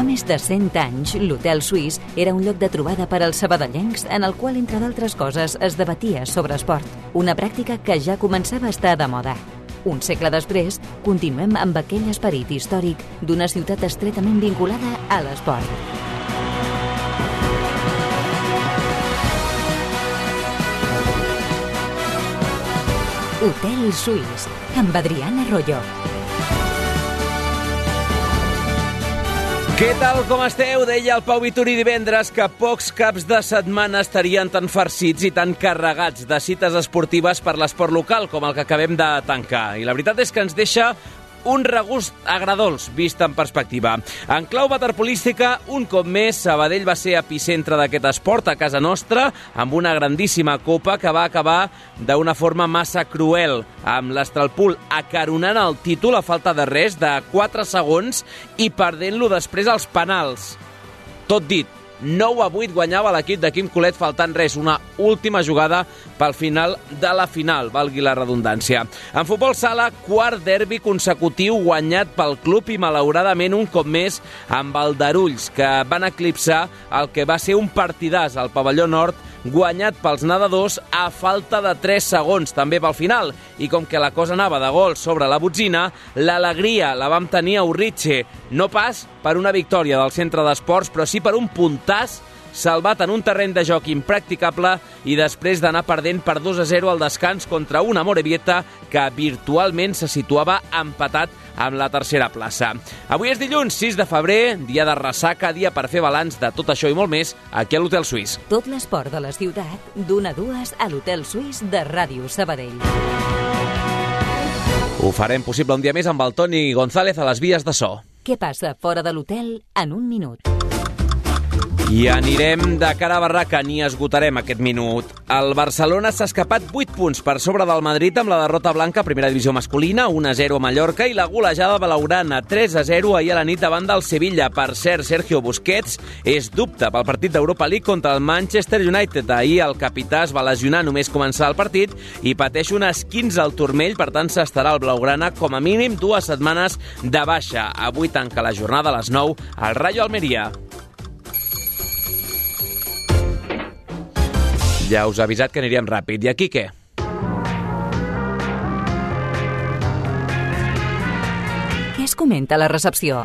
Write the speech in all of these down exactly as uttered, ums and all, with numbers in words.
més de cent anys, l'Hotel Suís era un lloc de trobada per als sabadellencs en el qual, entre d'altres coses, es debatia sobre esport, una pràctica que ja començava a estar de moda. Un segle després, continuem amb aquell esperit històric d'una ciutat estretament vinculada a l'esport. Hotel Suís, amb Adriana Arroyo. Què tal, com esteu? Deia el Pau Vituri divendres que pocs caps de setmana estarien tan farcits i tan carregats de cites esportives per l'esport local com el que acabem de tancar. I la veritat és que ens deixa un regust agradolç vist en perspectiva. En clau waterpolística, un cop més, Sabadell va ser epicentre d'aquest esport a casa nostra, amb una grandíssima copa que va acabar d'una forma massa cruel, amb l'Estralpul acaronant el títol a falta de res, de quatre segons, i perdent-lo després als penals. Tot dit, nou a vuit guanyava l'equip de Quim Colet faltant res, una última jugada pel final de la final, valgui la redundància. En futbol sala, quart derbi consecutiu guanyat pel club i malauradament un cop més amb el d'Arulls, que van eclipsar el que va ser un partidàs al pavelló nord, guanyat pels nedadors a falta de tres segons, també pel final. I com que la cosa anava de gol sobre la botzina, l'alegria la vam tenir a Urritxe, no pas per una victòria del centre d'esports, però sí per un puntàs salvat en un terreny de joc impracticable i després d'anar perdent per dos a zero al descans contra una Amorebieta que virtualment se situava empatat amb la tercera plaça. Avui és dilluns, sis de febrer, dia de ressaca, dia per fer balanç de tot això i molt més aquí a l'Hotel Suís. Tot l'esport de la ciutat, d'una a dues a l'Hotel Suís de Ràdio Sabadell. Ho farem possible un dia més amb el Toni González a les vies de so. Què passa fora de l'hotel en un minut? I anirem de cara a barraca, ni esgotarem aquest minut. El Barcelona s'ha escapat vuit punts per sobre del Madrid amb la derrota blanca a primera divisió masculina, un a zero a Mallorca, i la golejada blaugrana, tres a zero ahir a la nit davant del Sevilla. Per cert, Sergio Busquets és dubte pel partit d'Europa League contra el Manchester United. Ahir el capità es va lesionar només començar el partit i pateix un esquinç al turmell, per tant s'estarà el blaugrana com a mínim dues setmanes de baixa. Avui tanca la jornada a les nou al Rayo Almeria. Ja us he avisat que aniríem ràpid. I aquí què? Què es comenta a la recepció?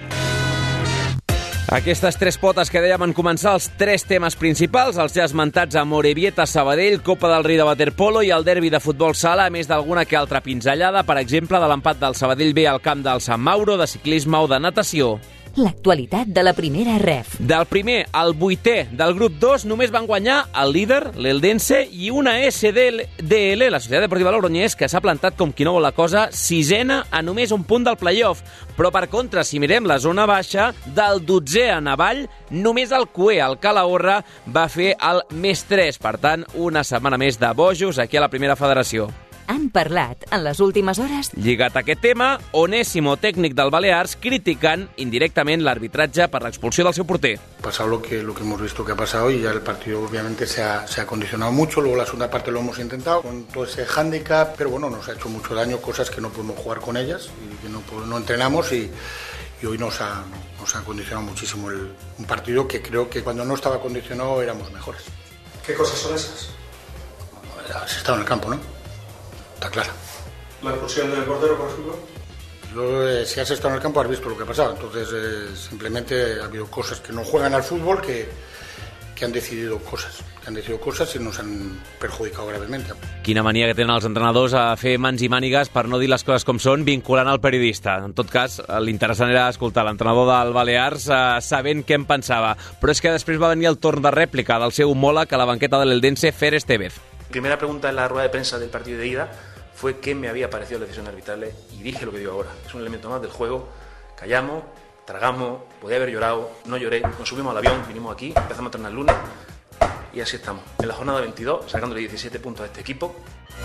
Aquestes tres potes que dèiem en començar, els tres temes principals, els ja esmentats Amorebieta, Sabadell, Copa del Rei de waterpolo i el derbi de futbol sala, a més d'alguna que altra pinzellada, per exemple, de l'empat del Sabadell B al camp del Sant Mauro, de ciclisme o de natació. L'actualitat de la primera ref. Del primer al vuitè del grup dos només van guanyar el líder, l'Eldense, i una S D L, la Societat Deportiva Logroñés, que s'ha plantat com qui no vol la cosa, sisena a només un punt del playoff. Però per contra, si mirem la zona baixa, del dotzè a avall, només el Cué, el Calahorra, va fer el més tres. Per tant, una setmana més de bojos aquí a la primera federació. Han parlat en les últimes hores. Lligat a aquest tema, Onésimo, técnic del Balears, criticant indirectament l'arbitratge per l'expulsió del seu porter. Pasado lo que, lo que hemos visto que ha pasado y ya el partido obviamente se ha, se ha condicionado mucho, luego la segunda parte lo hemos intentado con todo ese hándicap, pero bueno, nos ha hecho mucho daño, cosas que no podemos jugar con ellas y que no, no entrenamos y, y hoy nos ha, nos ha condicionado muchísimo el, un partido que creo que cuando no estaba condicionado éramos mejores. ¿Qué cosas son esas? Has estado en el campo, ¿no? Está clara. ¿La expulsión del portero, por ejemplo? Yo, eh, si has estado en el campo has visto lo que ha pasado. Entonces, eh, simplemente ha habido cosas que no juegan al fútbol que, que han decidido cosas. Que han decidido cosas y nos han perjudicado gravemente. Quina mania que tenen els entrenadors a fer mans i mànigues per no dir les coses com són, vinculant el periodista. En tot cas, l'interessant era escoltar l'entrenador del Balears eh, sabent què en pensava. Però és que després va venir el torn de rèplica del seu homòleg a la banqueta de l'Eldense, Fer Estevez. Primera pregunta en la rueda de prensa del partido de ida fue qué me había parecido la decisión arbitral y dije lo que digo ahora. Es un elemento más del juego. Callamos, tragamos, podía haber llorado, no lloré, nos subimos al avión, vinimos aquí, empezamos a entrenar el lunes y así estamos. En la jornada veintidós, sacándole diecisiete puntos a este equipo.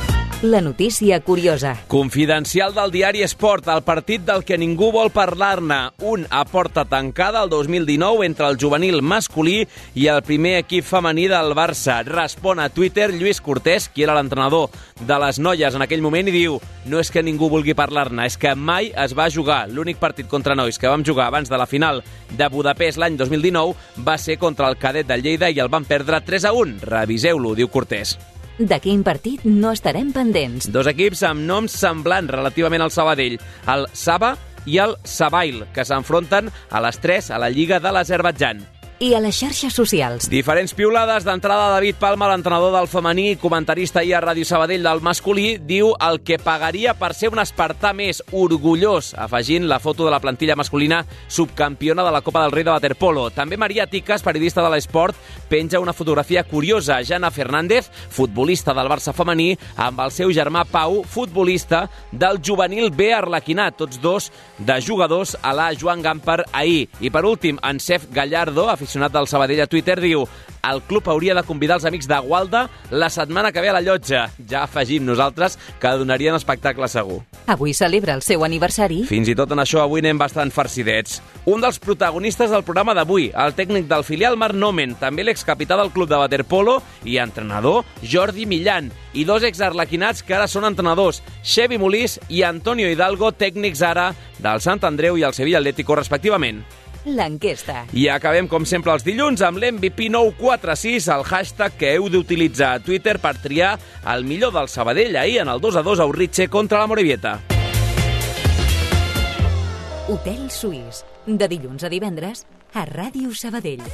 La notícia curiosa. Confidencial del diari Esport, el partit del que ningú vol parlar-ne. Un a porta tancada el dos mil dinou entre el juvenil masculí i el primer equip femení del Barça. Respon a Twitter Lluís Cortés, qui era l'entrenador de les noies en aquell moment, i diu: no és que ningú vulgui parlar-ne, és que mai es va jugar. L'únic partit contra nois que vam jugar abans de la final de Budapest l'any dos mil dinou va ser contra el cadet de Lleida i el van perdre tres a un. Reviseu-lo, diu Cortés. De quin partit no estarem pendents? Dos equips amb noms semblants relativament al Sabadell, el Saba i el Sabail, que s'enfronten a les tres a la Lliga de l'Azerbaidjan. I a les xarxes socials. Diferents piulades. D'entrada, David Palma, l'entrenador del femení i comentarista ahir a Ràdio Sabadell del masculí, diu el que pagaria per ser un espartà més, orgullós, afegint la foto de la plantilla masculina subcampiona de la Copa del Rei de waterpolo. També Maria Ticas, periodista de l'Esport, penja una fotografia curiosa. Jana Fernández, futbolista del Barça femení, amb el seu germà Pau, futbolista del juvenil B Arlequinat, tots dos de jugadors a la Joan Gamper ahir. I per últim, Encef Gallardo, aficionat del Sabadell, a Twitter, diu: el club hauria de convidar els amics de Gualda la setmana que ve a la Llotja. Ja afegim nosaltres que donarien espectacle segur. Avui celebra el seu aniversari. Fins i tot en això avui anem bastant farcidets. Un dels protagonistes del programa d'avui, el tècnic del filial Marc Nomen, també l'excapità del club de waterpolo i entrenador Jordi Millán, i dos exarlequinats que ara són entrenadors, Xevi Molís i Antonio Hidalgo, tècnics ara del Sant Andreu i el Sevilla Atlético, respectivament. L'enquesta. I acabem, com sempre, els dilluns amb l'M V P nou quatre sis, el hashtag que heu d'utilitzar a Twitter per triar el millor del Sabadell ahir en el dos a dos a Urritxe contra la Morevieta. Hotel Suís, de dilluns a divendres a Ràdio Sabadell.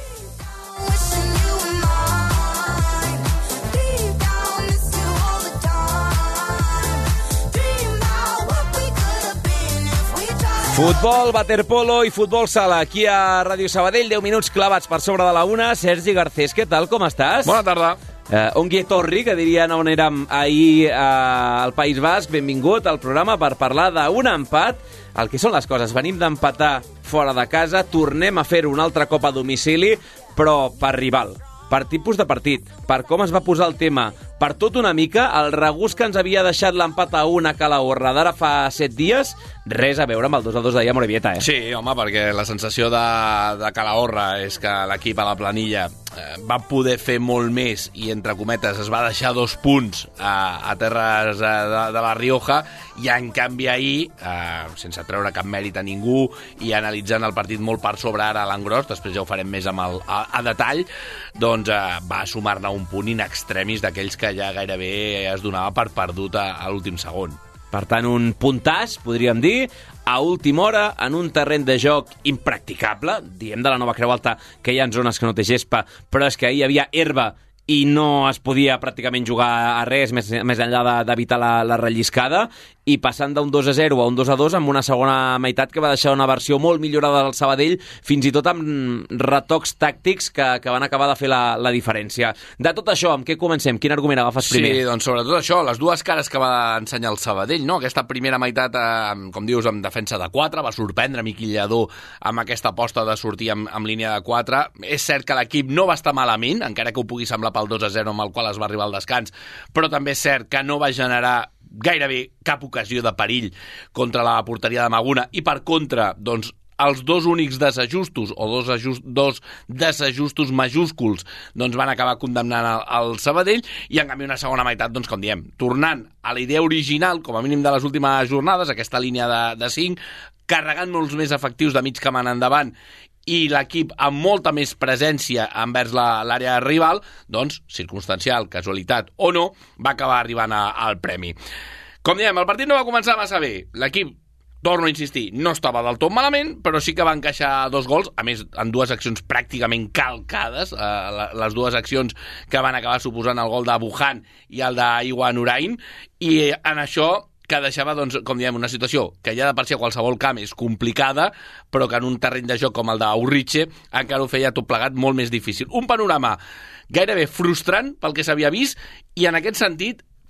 Futbol, waterpolo i futbol sala. Aquí a Ràdio Sabadell, deu minuts clavats per sobre de la una. Sergi Garcés, què tal, com estàs? Bona tarda. Uh, Ongi etorri, que dirien on érem ahir uh, al País Basc. Benvingut al programa per parlar d'un empat. El que són les coses, venim d'empatar fora de casa, tornem a fer un altre cop a domicili, però per rival, per tipus de partit, per com es va posar el tema, per tot una mica, el regús que ens havia deixat l'empat a una Calahorra d'ara fa set dies, res a veure amb el dos a dos d'ahir a Morevieta, eh? Sí, home, perquè la sensació de, de Calahorra és que l'equip a la planilla eh, va poder fer molt més i, entre cometes, es va deixar dos punts a, a terres eh, de, de la Rioja, i en canvi ahir, eh, sense treure cap mèrit a ningú i analitzant el partit molt per sobre ara a l'engròs, després ja ho farem més amb el, a, a detall, doncs eh, va sumar-ne un punt in extremis d'aquells que ja gairebé es donava per perdut a, a l'últim segon. Per tant, un puntàs, podríem dir, a última hora, en un terreny de joc impracticable, diem de la Nova Creu Alta que hi ha zones que no té gespa, però és que ahir hi havia herba i no es podia pràcticament jugar a res més, més enllà d'evitar la, la relliscada, i passant d'un dos a zero a un dos a dos amb una segona meitat que va deixar una versió molt millorada del Sabadell, fins i tot amb retocs tàctics que, que van acabar de fer la, la diferència. De tot això, amb què comencem? Quin argument agafes primer? Sí, doncs sobretot això, les dues cares que va ensenyar el Sabadell, no? Aquesta primera meitat, eh, com dius, amb defensa de quatre, va sorprendre Miquel Lledó amb aquesta aposta de sortir amb, amb línia de quatre. És cert que l'equip no va estar malament, encara que ho pugui semblar pel dos a zero amb el qual es va arribar al descans, però també és cert que no va generar gairebé cap ocasió de perill contra la porteria de Maguna, i per contra, doncs, els dos únics desajustos, o dos, ajust, dos desajustos majúsculs, doncs van acabar condemnant el, el Sabadell, i en canvi una segona meitat, doncs, com diem, tornant a la idea original, com a mínim de les últimes jornades, aquesta línia de, de cinc, carregant molts més efectius de mig camp en endavant, i l'equip amb molta més presència envers l'àrea rival, doncs, circumstancial, casualitat o no, va acabar arribant a, al premi. Com diem, el partit no va començar massa bé. L'equip, torno a insistir, no estava del tot malament, però sí que va encaixar dos gols, a més, en dues accions pràcticament calcades, eh, les dues accions que van acabar suposant el gol de Bujan i el d'Iwa Nurain, i en això que deixava, doncs, com diem, una situació que ja de per si a qualsevol camp és complicada, però que en un terreny de joc com el d'Urritxe encara ho feia tot plegat molt més difícil. Un panorama gairebé frustrant pel que s'havia vist, i en aquest sentit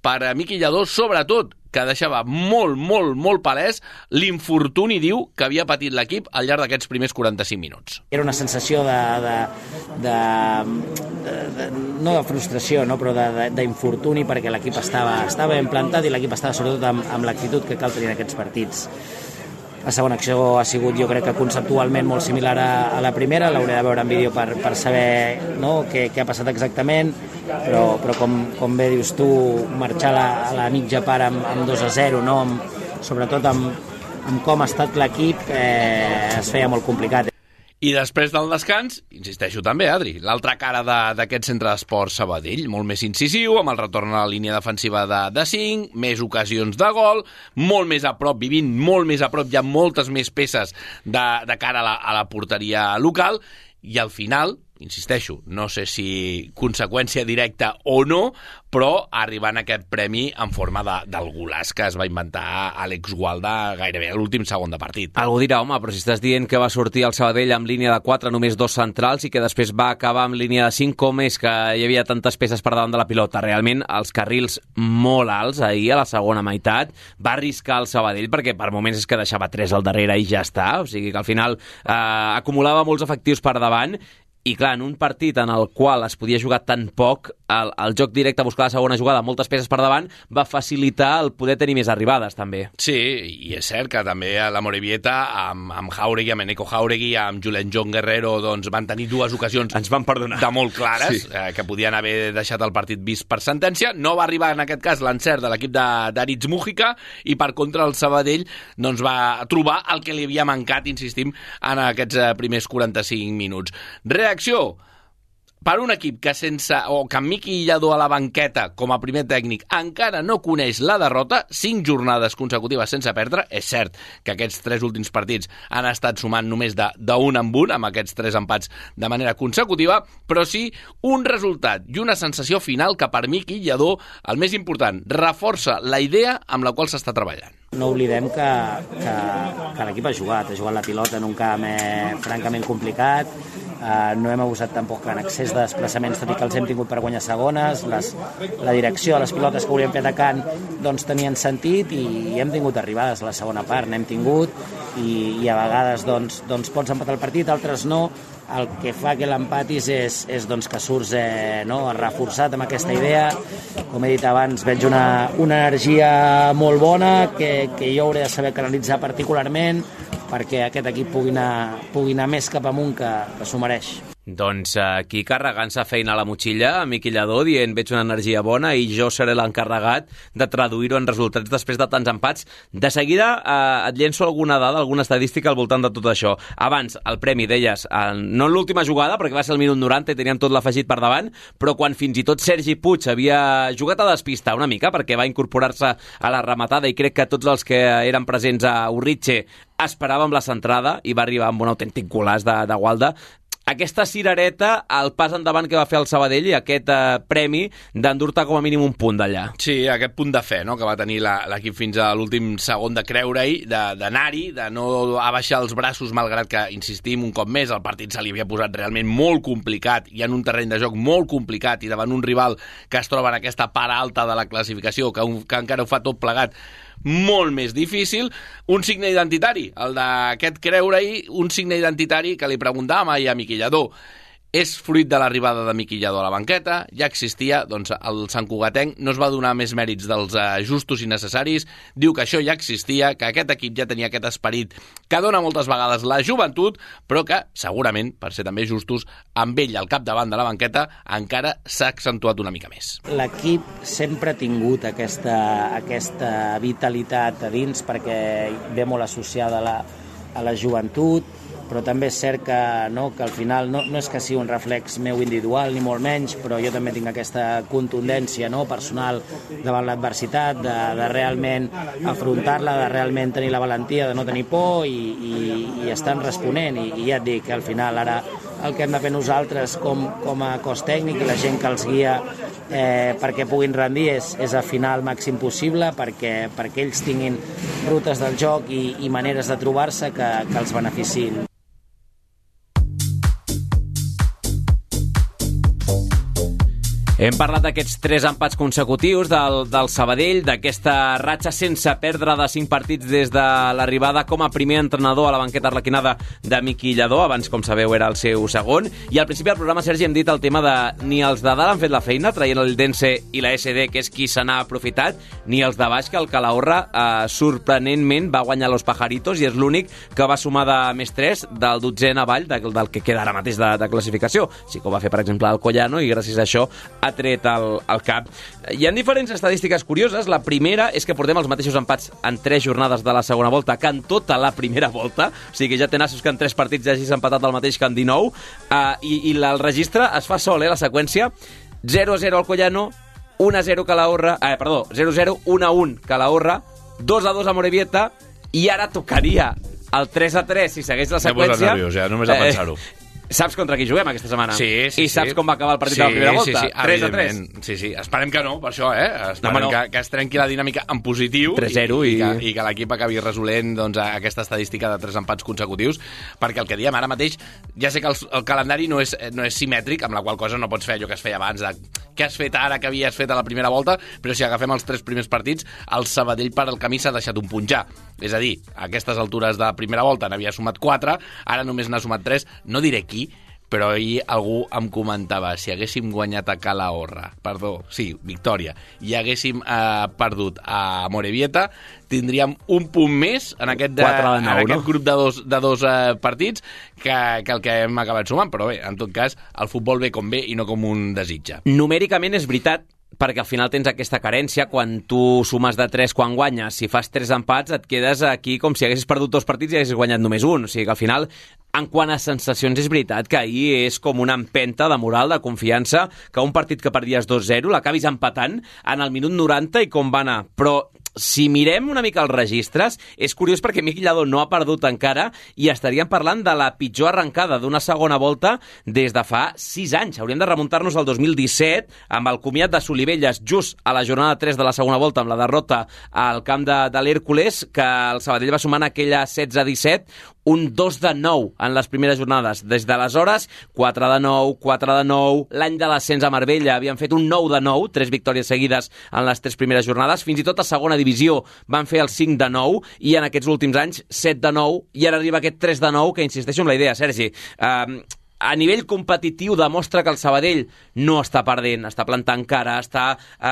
per a Miqui Lladó, sobretot, que deixava molt, molt, molt palès l'infortuni, diu, que havia patit l'equip al llarg d'aquests primers quaranta-cinc minuts. Era una sensació de, de, de, de, de no de frustració, no, però d'infortuni, perquè l'equip estava, estava ben plantat i l'equip estava sobretot amb, amb l'actitud que cal tenir en aquests partits. La segona acció ha sigut, jo crec que conceptualment molt similar a, a la primera, l'hauré de veure en vídeo per, per saber, no, què, què ha passat exactament, però, però com, com bé dius tu, marxar a la, a la mitja part amb, amb dos a zero, no, amb, sobretot amb, amb com ha estat l'equip, eh, es feia molt complicat. I després del descans, insisteixo també, Adri, l'altra cara d'aquest centre d'esports Sabadell, molt més incisiu, amb el retorn a la línia defensiva de, de cinc, més ocasions de gol, molt més a prop, vivint molt més a prop, hi ha moltes més peces de, de cara a la, a la porteria local, i al final, insisteixo, no sé si conseqüència directa o no, però arribant a aquest premi en forma de, del golaç que es va inventar Àlex Gualda gairebé a l'últim segon de partit. Algú dirà, home, però si estàs dient que va sortir el Sabadell amb línia de quatre, només dos centrals, i que després va acabar amb línia de cinc, com és que hi havia tantes peces per davant de la pilota? Realment, els carrils molt alts ahir, a la segona meitat, va arriscar el Sabadell, perquè per moments és que deixava tres al darrere i ja està, o sigui que al final eh, acumulava molts efectius per davant. I clar, en un partit en el qual es podia jugar tan poc, el, el joc directe a buscar la segona jugada, moltes peces per davant, va facilitar el poder tenir més arribades, també. Sí, i és cert que també a la Morevieta, amb, amb Jauregui, amb Eneco Jauregui, amb Julen John Guerrero, doncs van tenir dues ocasions Ens van perdonar. de molt clares, sí. eh, que podien haver deixat el partit vist per sentència. No va arribar en aquest cas l'encert de l'equip d'Aritz Mújica, i per contra el Sabadell doncs, va trobar el que li havia mancat, insistim, en aquests eh, primers quaranta-cinc minuts. Reacció Reacció per un equip que sense, o que amb Miqui Lladó a la banqueta com a primer tècnic encara no coneix la derrota, cinc jornades consecutives sense perdre. És cert que aquests tres últims partits han estat sumant només d'un en un, amb aquests tres empats de manera consecutiva, però sí un resultat i una sensació final que per Miqui Lladó, el més important, reforça la idea amb la qual s'està treballant. No oblidem que, que, que l'equip ha jugat, ha jugat la pilota en un camp eh, francament complicat, eh, no hem abusat tampoc en excés de desplaçaments, tot i que els hem tingut per guanyar segones, les, la direcció de les pilotes que hauríem fet atacant doncs, tenien sentit, i, i hem tingut arribades a la segona part, n'hem tingut, i, i a vegades doncs, doncs pots empatar el partit, altres no. El que fa que l'empatis és, és doncs, que surts eh, no, reforçat amb aquesta idea. Com he dit abans, veig una, una energia molt bona que, que jo hauré de saber canalitzar particularment perquè aquest equip pugui anar, pugui anar més cap amunt, que, que s'ho mereix. Doncs aquí carregant-se feina a la motxilla, a Miqui Lladó, dient veig una energia bona i jo seré l'encarregat de traduir-ho en resultats després de tants empats. De seguida eh, et llenço alguna dada, alguna estadística al voltant de tot això. Abans, el premi, deies, eh, no en l'última jugada, perquè va ser el minut noranta i teníem tot l'afegit per davant, però quan fins i tot Sergi Puig havia jugat a despistar una mica, perquè va incorporar-se a la rematada, i crec que tots els que eren presents a Urritxe esperàvem la centrada, i va arribar amb un autèntic golaç de, de Gualda. Aquesta cirereta, el pas endavant que va fer el Sabadell, i aquest eh, premi d'endur-te com a mínim un punt d'allà. Sí, aquest punt de fe, no?, que va tenir l'equip fins a l'últim segon de creure-hi, d'anar-hi, de, de no abaixar els braços, malgrat que, insistim, un cop més, el partit se li havia posat realment molt complicat, i en un terreny de joc molt complicat, i davant un rival que es troba en aquesta part alta de la classificació, que, un, que encara ho fa tot plegat molt més difícil. Un signe identitari, el d'aquest creure-hi, un signe identitari que li preguntàvem ahir a Miqui Lladó. És fruit de l'arribada de Miqui Lladó a la banqueta, ja existia, doncs el Sant Cugatenc no es va donar més mèrits dels uh, justos i necessaris, diu que això ja existia, que aquest equip ja tenia aquest esperit que dona moltes vegades la joventut, però que segurament, per ser també justos, amb ell al capdavant de la banqueta encara s'ha accentuat una mica més. L'equip sempre ha tingut aquesta, aquesta vitalitat a dins, perquè ve molt associada a la, a la joventut, però també és cert que, no, que al final no, no és que sigui un reflex meu individual, ni molt menys, però jo també tinc aquesta contundència, no, personal davant l'adversitat, de, de realment afrontar-la, de realment tenir la valentia de no tenir por, i, i, i estan responent, i, i ja et dic que al final ara el que hem de fer nosaltres com, com a cos tècnic i la gent que els guia eh, perquè puguin rendir és, és afinar el màxim possible perquè, perquè ells tinguin rutes del joc i, i maneres de trobar-se que, que els beneficiïn. Hem parlat d'aquests tres empats consecutius del, del Sabadell, d'aquesta ratxa sense perdre de cinc partits des de l'arribada com a primer entrenador a la banqueta arlequinada de Miqui Lladó, abans, com sabeu, era el seu segon. I al principi del programa, Sergi, hem dit el tema de ni els de dalt han fet la feina, traient el Dense i la S D, que és qui se n'ha aprofitat, ni els de baix, que el Calahorra eh, sorprenentment va guanyar los pajaritos i és l'únic que va sumar de més tres del dotzè avall del, del que queda ara mateix de, de classificació. Sí que ho va fer, per exemple, el Collano i gràcies a això ha tret el, el cap. Hi ha diferents estadístiques curioses. La primera és que portem els mateixos empats en tres jornades de la segona volta que en tota la primera volta. O sigui que ja té nassos que en tres partits ja hagis empatat el mateix que en dinou. Uh, I i la, el registre es fa sol, eh, la seqüència. zero a zero al Collano, u a zero Calahorra... Eh, perdó, zero a zero, u a un Calahorra, dos a dos a Morevieta i ara tocaria el tres a tres si segueix la seqüència. Ja nerviós, ja, només a pensar-ho. Eh, Saps contra qui juguem aquesta setmana? Sí, sí, I saps sí. com va acabar el partit sí, de la primera volta? Sí, sí, tres a tres. Sí, sí. Esperem que no, per això, eh? Esperem no, no. que, que es trenqui la dinàmica en positiu tres a zero i, i... i, que, i que l'equip acabi resolent doncs, aquesta estadística de tres empats consecutius, perquè el que diem ara mateix, ja sé que el, el calendari no és, no és simètric, amb la qual cosa no pots fer allò que es feia abans, de què has fet ara, que havies fet a la primera volta, però si agafem els tres primers partits, el Sabadell per al camí s'ha deixat un punjar. És a dir, a aquestes altures de la primera volta n'havia sumat quatre, ara només n'ha sumat tres, no diré qui, però ahir algú em comentava, si haguéssim guanyat a Calahorra, perdó, sí, victòria, i haguéssim eh, perdut a Morevieta, tindríem un punt més en aquest, de, nou, en aquest no? grup de dos, de dos eh, partits que, que el que hem acabat sumant, però bé, en tot cas, el futbol ve com ve i no com un desitja. Numèricament és veritat, perquè al final tens aquesta carència, quan tu sumes de tres quan guanyes, si fas tres empats et quedes aquí com si haguessis perdut dos partits i haguessis guanyat només un, o sigui que al final, en quant a sensacions, és veritat que ahir és com una empenta de moral, de confiança, que un partit que perdies dos a zero l'acabis empatant en el minut noranta i com va anar, però si mirem una mica els registres, és curiós perquè Miqui Lladó no ha perdut encara i estaríem parlant de la pitjor arrencada d'una segona volta des de fa sis anys. Hauríem de remuntar-nos al dos mil disset amb el comiat de Solivelles just a la jornada tres de la segona volta amb la derrota al camp de, de l'Hèrcules, que el Sabadell va sumar en aquella setze a disset un dos de nou en les primeres jornades. Des d'aleshores, quatre de nou, quatre de nou, l'any de l'ascens a Marbella havien fet un nou de nou, tres victòries seguides en les tres primeres jornades, fins i tot a segona divisió van fer el cinc de nou i en aquests últims anys set de nou i ara arriba aquest tres de nou, que insisteixo en la idea, Sergi. Eh, a nivell competitiu demostra que el Sabadell no està perdent, està plantant cara, està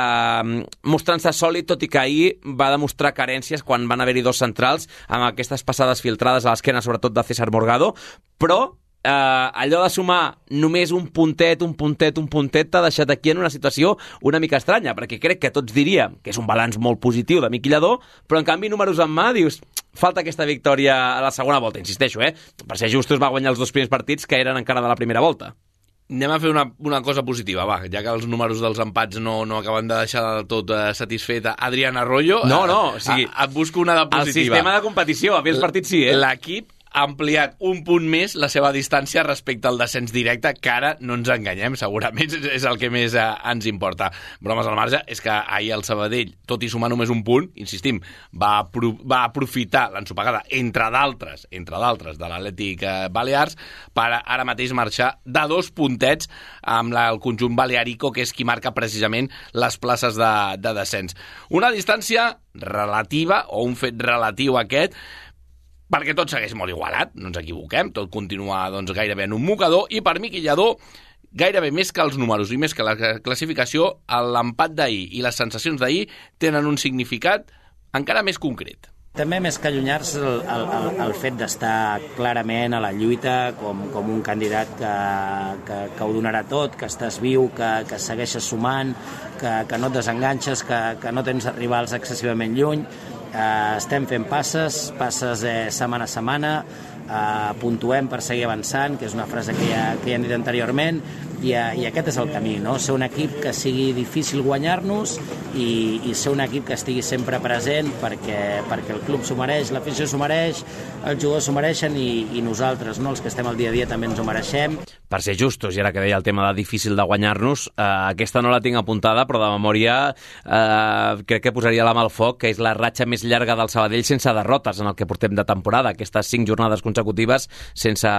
eh, mostrant-se sòlid, tot i que ahir va demostrar carències quan van haver-hi dos centrals amb aquestes passades filtrades a l'esquena, sobretot de César Morgado, però Uh, allò de sumar només un puntet, un puntet, un puntet t'ha deixat aquí en una situació una mica estranya, perquè crec que tots diríem que és un balanç molt positiu de Miqui Lladó, però en canvi números en mà dius, falta aquesta victòria a la segona volta, insisteixo, eh? Per ser justos va guanyar els dos primers partits que eren encara de la primera volta. Anem a fer una, una cosa positiva, va, ja que els números dels empats no, no acaben de deixar del tot eh, satisfeta Adrián Arroyo. No, no, o sigui, a, et busco una de positiva. El sistema de competició, a mi els partits sí, eh? L'equip ha ampliat un punt més la seva distància respecte al descens directe, que ara no ens enganyem, segurament és el que més eh, ens importa. Bromes al marge, és que ahir el Sabadell, tot i sumar només un punt, insistim, va, apro va aprofitar l'ensopegada, entre d'altres, entre d'altres, de l'Atlètic eh, Balears, per ara mateix marxar de dos puntets amb la, el conjunt balearico, que és qui marca precisament les places de, de descens. Una distància relativa, o un fet relatiu aquest, perquè tot segueix molt igualat, no ens equivoquem, tot continua doncs, gairebé en un mocador, i per Miqui Lladó, gairebé més que els números i més que la classificació, l'empat d'ahir i les sensacions d'ahir tenen un significat encara més concret. També més que allunyar-se el, el, el fet d'estar clarament a la lluita com, com un candidat que, que, que ho donarà tot, que estàs viu, que, que segueixes sumant, que, que no et desenganxes, que, que no tens rivals excessivament lluny. Uh, estem fent passes, passes eh, setmana a setmana, uh, puntuem per seguir avançant, que és una frase que ja, que ja hem dit anteriorment, i, uh, i aquest és el camí, no? Ser un equip que sigui difícil guanyar-nos i, i ser un equip que estigui sempre present perquè, perquè el club s'ho mereix, l'afició s'ho mereix, els jugadors s'ho mereixen i, i nosaltres, no? Els que estem al dia a dia també ens ho mereixem. Per ser justos, i ara que deia el tema de difícil de guanyar-nos, eh, aquesta no la tinc apuntada, però de memòria eh, crec que posaria la mà al foc, que és la ratxa més llarga del Sabadell sense derrotes en el que portem de temporada, aquestes cinc jornades consecutives consecutives sense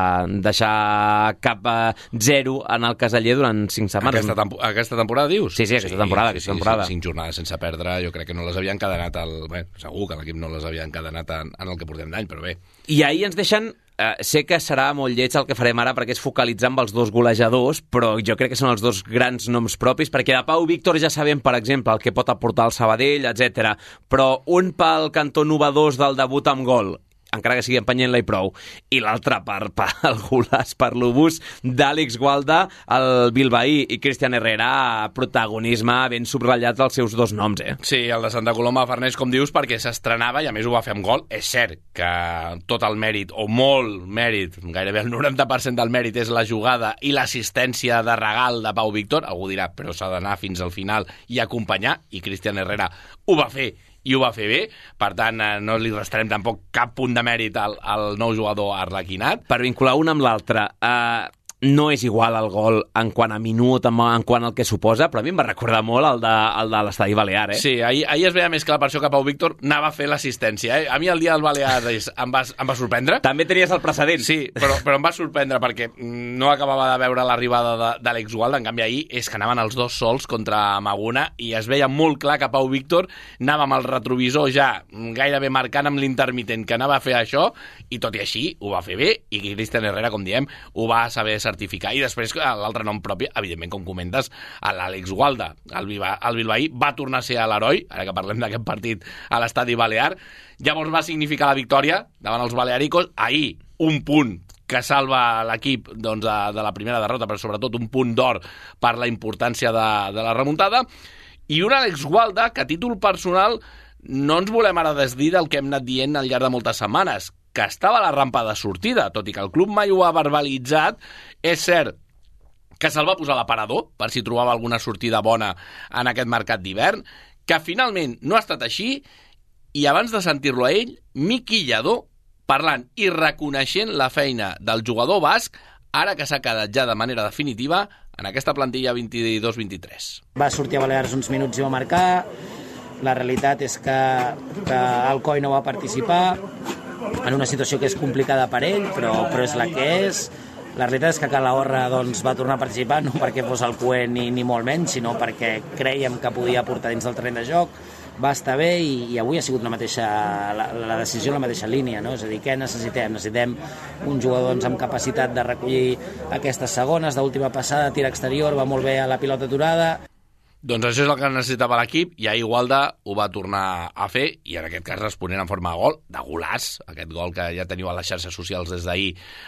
deixar cap zero en el caseller durant cinc setmanes. Aquesta, temp aquesta temporada, dius? Sí, sí, aquesta sí, temporada. Sí, aquesta sí, temporada. Sí, cinc jornades sense perdre, jo crec que no les havia encadenat al... Bé, segur que l'equip no les havia encadenat en, en el que portem d'any, però bé. I ahir ens deixen... Uh, sé que serà molt lleig el que farem ara perquè és focalitzar amb els dos golejadors, però jo crec que són els dos grans noms propis, perquè de Pau Víctor ja sabem, per exemple, el que pot aportar el Sabadell, etcètera. Però un pel cantó novedós del debut amb gol, encara que sigui empenyent-la i prou, i l'altre per, per el golaç, per l'obús d'Àlex Gualda, el bilbaí, i Cristian Herrera, protagonisme ben subratllat dels seus dos noms, eh? Sí, el de Santa Coloma Farners, com dius, perquè s'estrenava i a més ho va fer amb gol. És cert que tot el mèrit, o molt mèrit, gairebé el noranta per cent del mèrit és la jugada i l'assistència de regal de Pau Víctor. Algú dirà, però s'ha d'anar fins al final i acompanyar, i Cristian Herrera ho va fer i ho va fer bé, per tant no li restarem tampoc cap punt de mèrit al, al nou jugador arlequinat. Per vincular un amb l'altre, eh, no és igual el gol en quant a minut, en, en quant al que suposa, però a mi em va recordar molt el de, el de l'Estadi Balear, eh? Sí, ahir, ahir es veia més clar per això que Pau Víctor anava a fer l'assistència, eh? A mi el dia del Balear em va, em va sorprendre. També tenies el precedent. Sí, però, però em va sorprendre perquè no acabava de veure l'arribada d'Àlex Gualda, en canvi ahir és que anaven els dos sols contra Maguna i es veia molt clar que Pau Víctor anava amb el retrovisor ja gairebé marcant amb l'intermitent que anava a fer això, i tot i així ho va fer bé, i Cristian Herrera, com diem, ho va saber certificar. I després l'altre nom propi, evidentment, com comentes, l'Àlex Gualda. El, Bilba, el Bilbaí va tornar a ser a l'heroi, ara que parlem d'aquest partit a l'Estadi Balear. Llavors va significar la victòria davant els balearicos. Ahir, un punt que salva l'equip doncs, de, de la primera derrota, però sobretot un punt d'or per la importància de, de la remuntada. I un Àlex Gualda que a títol personal no ens volem ara desdir del que hem anat dient al llarg de moltes setmanes, que estava a la rampa de sortida, tot i que el club mai ho ha verbalitzat. És cert que se'l va posar a l'aparador per si trobava alguna sortida bona en aquest mercat d'hivern, que finalment no ha estat així, i abans de sentir-lo a ell, Miqui Lladó parlant i reconeixent la feina del jugador basc, ara que s'ha quedat ja de manera definitiva en aquesta plantilla vint-i-dos vint-i-tres. Va sortir a Balears uns minuts i va marcar. La realitat és que, que Alcoi no va participar en una situació que és complicada per ell, però, però és la que és. La realitat és que Calahorra doncs, va tornar a participar, no perquè fos el coent ni, ni molt menys, sinó perquè creiem que podia portar dins del terreny de joc. Va estar bé i, i avui ha sigut la mateixa, la, la decisió en la mateixa línia, no? És a dir, què necessitem? Necessitem un jugador doncs, amb capacitat de recollir aquestes segones, d'última passada, tir exterior, va molt bé a la pilota aturada. Doncs això és el que necessitava l'equip, i ahir Gualda ho va tornar a fer, i en aquest cas responent en forma de gol, de golaç, aquest gol que ja teniu a les xarxes socials des d'ahir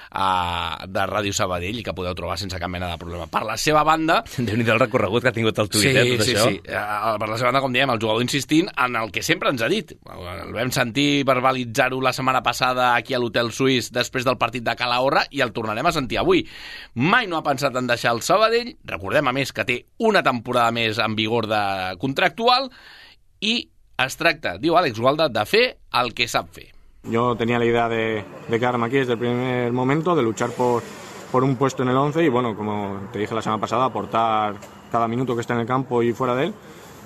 uh, de Ràdio Sabadell i que podeu trobar sense cap mena de problema. Per la seva banda... Déu-n'hi-do el recorregut que ha tingut el Twitter, sí, tot sí, això. Sí, sí. Uh, per la seva banda, com diem, el jugador insistint en el que sempre ens ha dit. El vam sentir verbalitzar-ho la setmana passada aquí a l'Hotel Suís després del partit de Calahorra i el tornarem a sentir avui. Mai no ha pensat en deixar el Sabadell, recordem a més que té una temporada més en vigor de contractual, i es tracta, diu Àlex Gualda, de fer el que sap fer. Yo tenía la idea de, de quedarme aquí desde el primer momento, de luchar por, por un puesto en el once y, bueno, como te dije la semana pasada, aportar cada minuto que esté en el campo y fuera de él.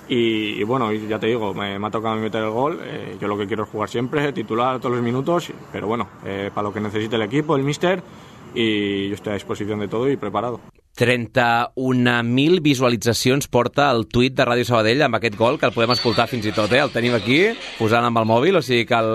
Y, y bueno, ya te digo, me, me ha tocado meter el gol. Eh, yo lo que quiero es jugar siempre, titular todos los minutos, pero bueno, eh, para lo que necesite el equipo, el míster, y yo estoy a disposición de todo y preparado. trenta-una mil visualitzacions porta el tuit de Ràdio Sabadell amb aquest gol, que el podem escoltar fins i tot, eh? El tenim aquí, posant amb el mòbil, o sigui que el,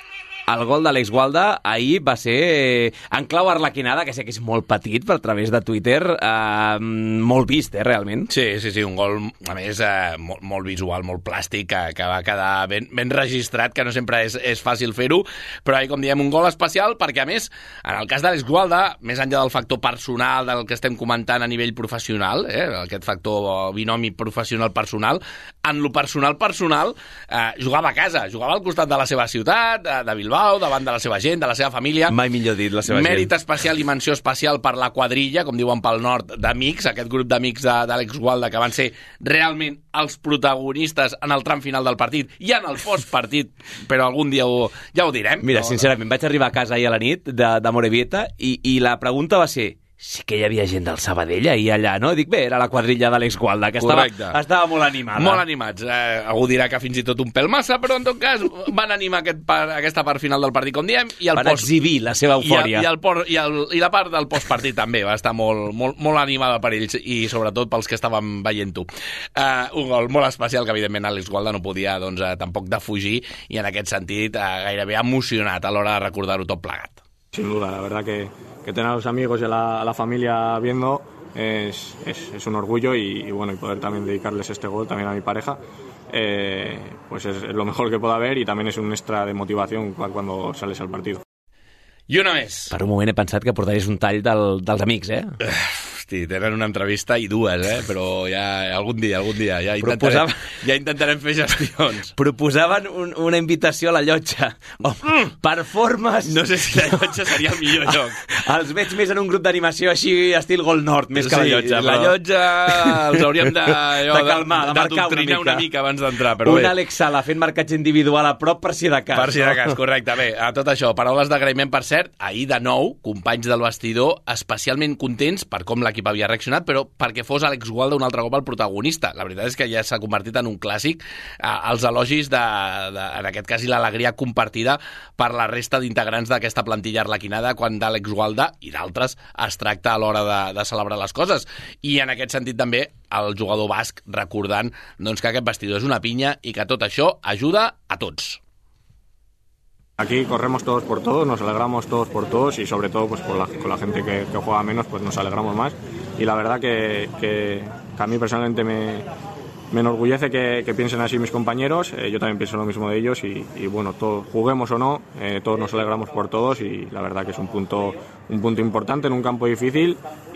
el gol d'Àlex Gualda ahir va ser en clau arlequinada, que sé que és molt petit per a través de Twitter, eh, molt vist, eh, realment. Sí, sí, sí, un gol, a més, eh, molt, molt visual, molt plàstic, que, que va quedar ben, ben registrat, que no sempre és, és fàcil fer-ho, però ahir, com diem, un gol especial, perquè, a més, en el cas d'Àlex Gualda, més enllà del factor personal del que estem comentant a nivell professional, eh, aquest factor binomi professional-personal, en lo personal-personal, eh, jugava a casa, jugava al costat de la seva ciutat, de, de Bilbao, davant de la seva gent, de la seva família. Mai millor dit, la seva Mèrit gent. especial i menció especial per la quadrilla, com diuen pel nord, d'amics, aquest grup d'amics d'Àlex Gualda, que van ser realment els protagonistes en el tram final del partit i en el postpartit, però algun dia ho, ja ho direm. Mira, però... sincerament, vaig arribar a casa ahir a la nit de, de Morevieta i, i la pregunta va ser: sí que hi havia gent del Sabadell ahir allà, no? Dic, bé, era la quadrilla de l'Àlex Gualda, que estava, estava molt animada. Molt animats. Eh, algú dirà que fins i tot un pèl massa, però en tot cas van animar aquest part, aquesta part final del partit, com diem, i el per post... exhibir la seva eufòria. I, el, i, el por, i, el, i la part del postpartit també va estar molt, molt, molt animada per ells, i sobretot pels que estàvem veient-ho. Uh, un gol molt especial que, evidentment, Àlex Gualda no podia doncs, uh, tampoc defugir, i en aquest sentit uh, gairebé emocionat a l'hora de recordar-ho tot plegat. Sin duda, la verdad que, que tener a los amigos y a la, a la familia viendo es, es, es un orgullo y, y bueno, y poder también dedicarles este gol también a mi pareja, eh, pues es, es lo mejor que pueda haber y también es un extra de motivación cuando sales al partido. I una més. Per un moment he pensat que portaries un tall del, dels amics, eh? Hosti, tenen una entrevista i dues, eh? Però ja algun dia, algun dia, ja intentarem, Proposava... ja intentarem fer gestions. Proposaven un, una invitació a la llotja. Oh, mm. Performes... No sé si la llotja seria el millor lloc. Els veig més en un grup d'animació així, estil Gol Nord, més sí, que la llotja. Però... la llotja els hauríem de, allò, de calmar, de, de marcar una mica. una mica abans d'entrar. Però un bé. Àlex Sala fent marcatge individual a prop per si de cas. Per si de cas, correcte. Bé, a tot això, paraules d'agraïment, per cert, ahir de nou, companys del vestidor especialment contents per com l'equip havia reaccionat, però perquè fos Àlex Gualda un altre cop el protagonista. La veritat és que ja s'ha convertit en un clàssic, eh, els elogis, de, de, en aquest cas, i l'alegria compartida per la resta d'integrants d'aquesta plantilla arlequinada quan d'Àlex Gualda i d'altres es tracta a l'hora de, de celebrar les coses. I en aquest sentit també el jugador basc recordant doncs, que aquest vestidor és una pinya i que tot això ajuda a tots. Aquí corremos todos por todos, nos alegramos todos por todos y sobre todo pues por la, con la gente que, que juega menos pues nos alegramos más y la verdad que, que, que a mí personalmente me, me enorgullece que, que piensen así mis compañeros, eh, yo también pienso lo mismo de ellos y, y bueno, todo, juguemos o no, eh, todos nos alegramos por todos y la verdad que es un punto, un punto importante en un campo difícil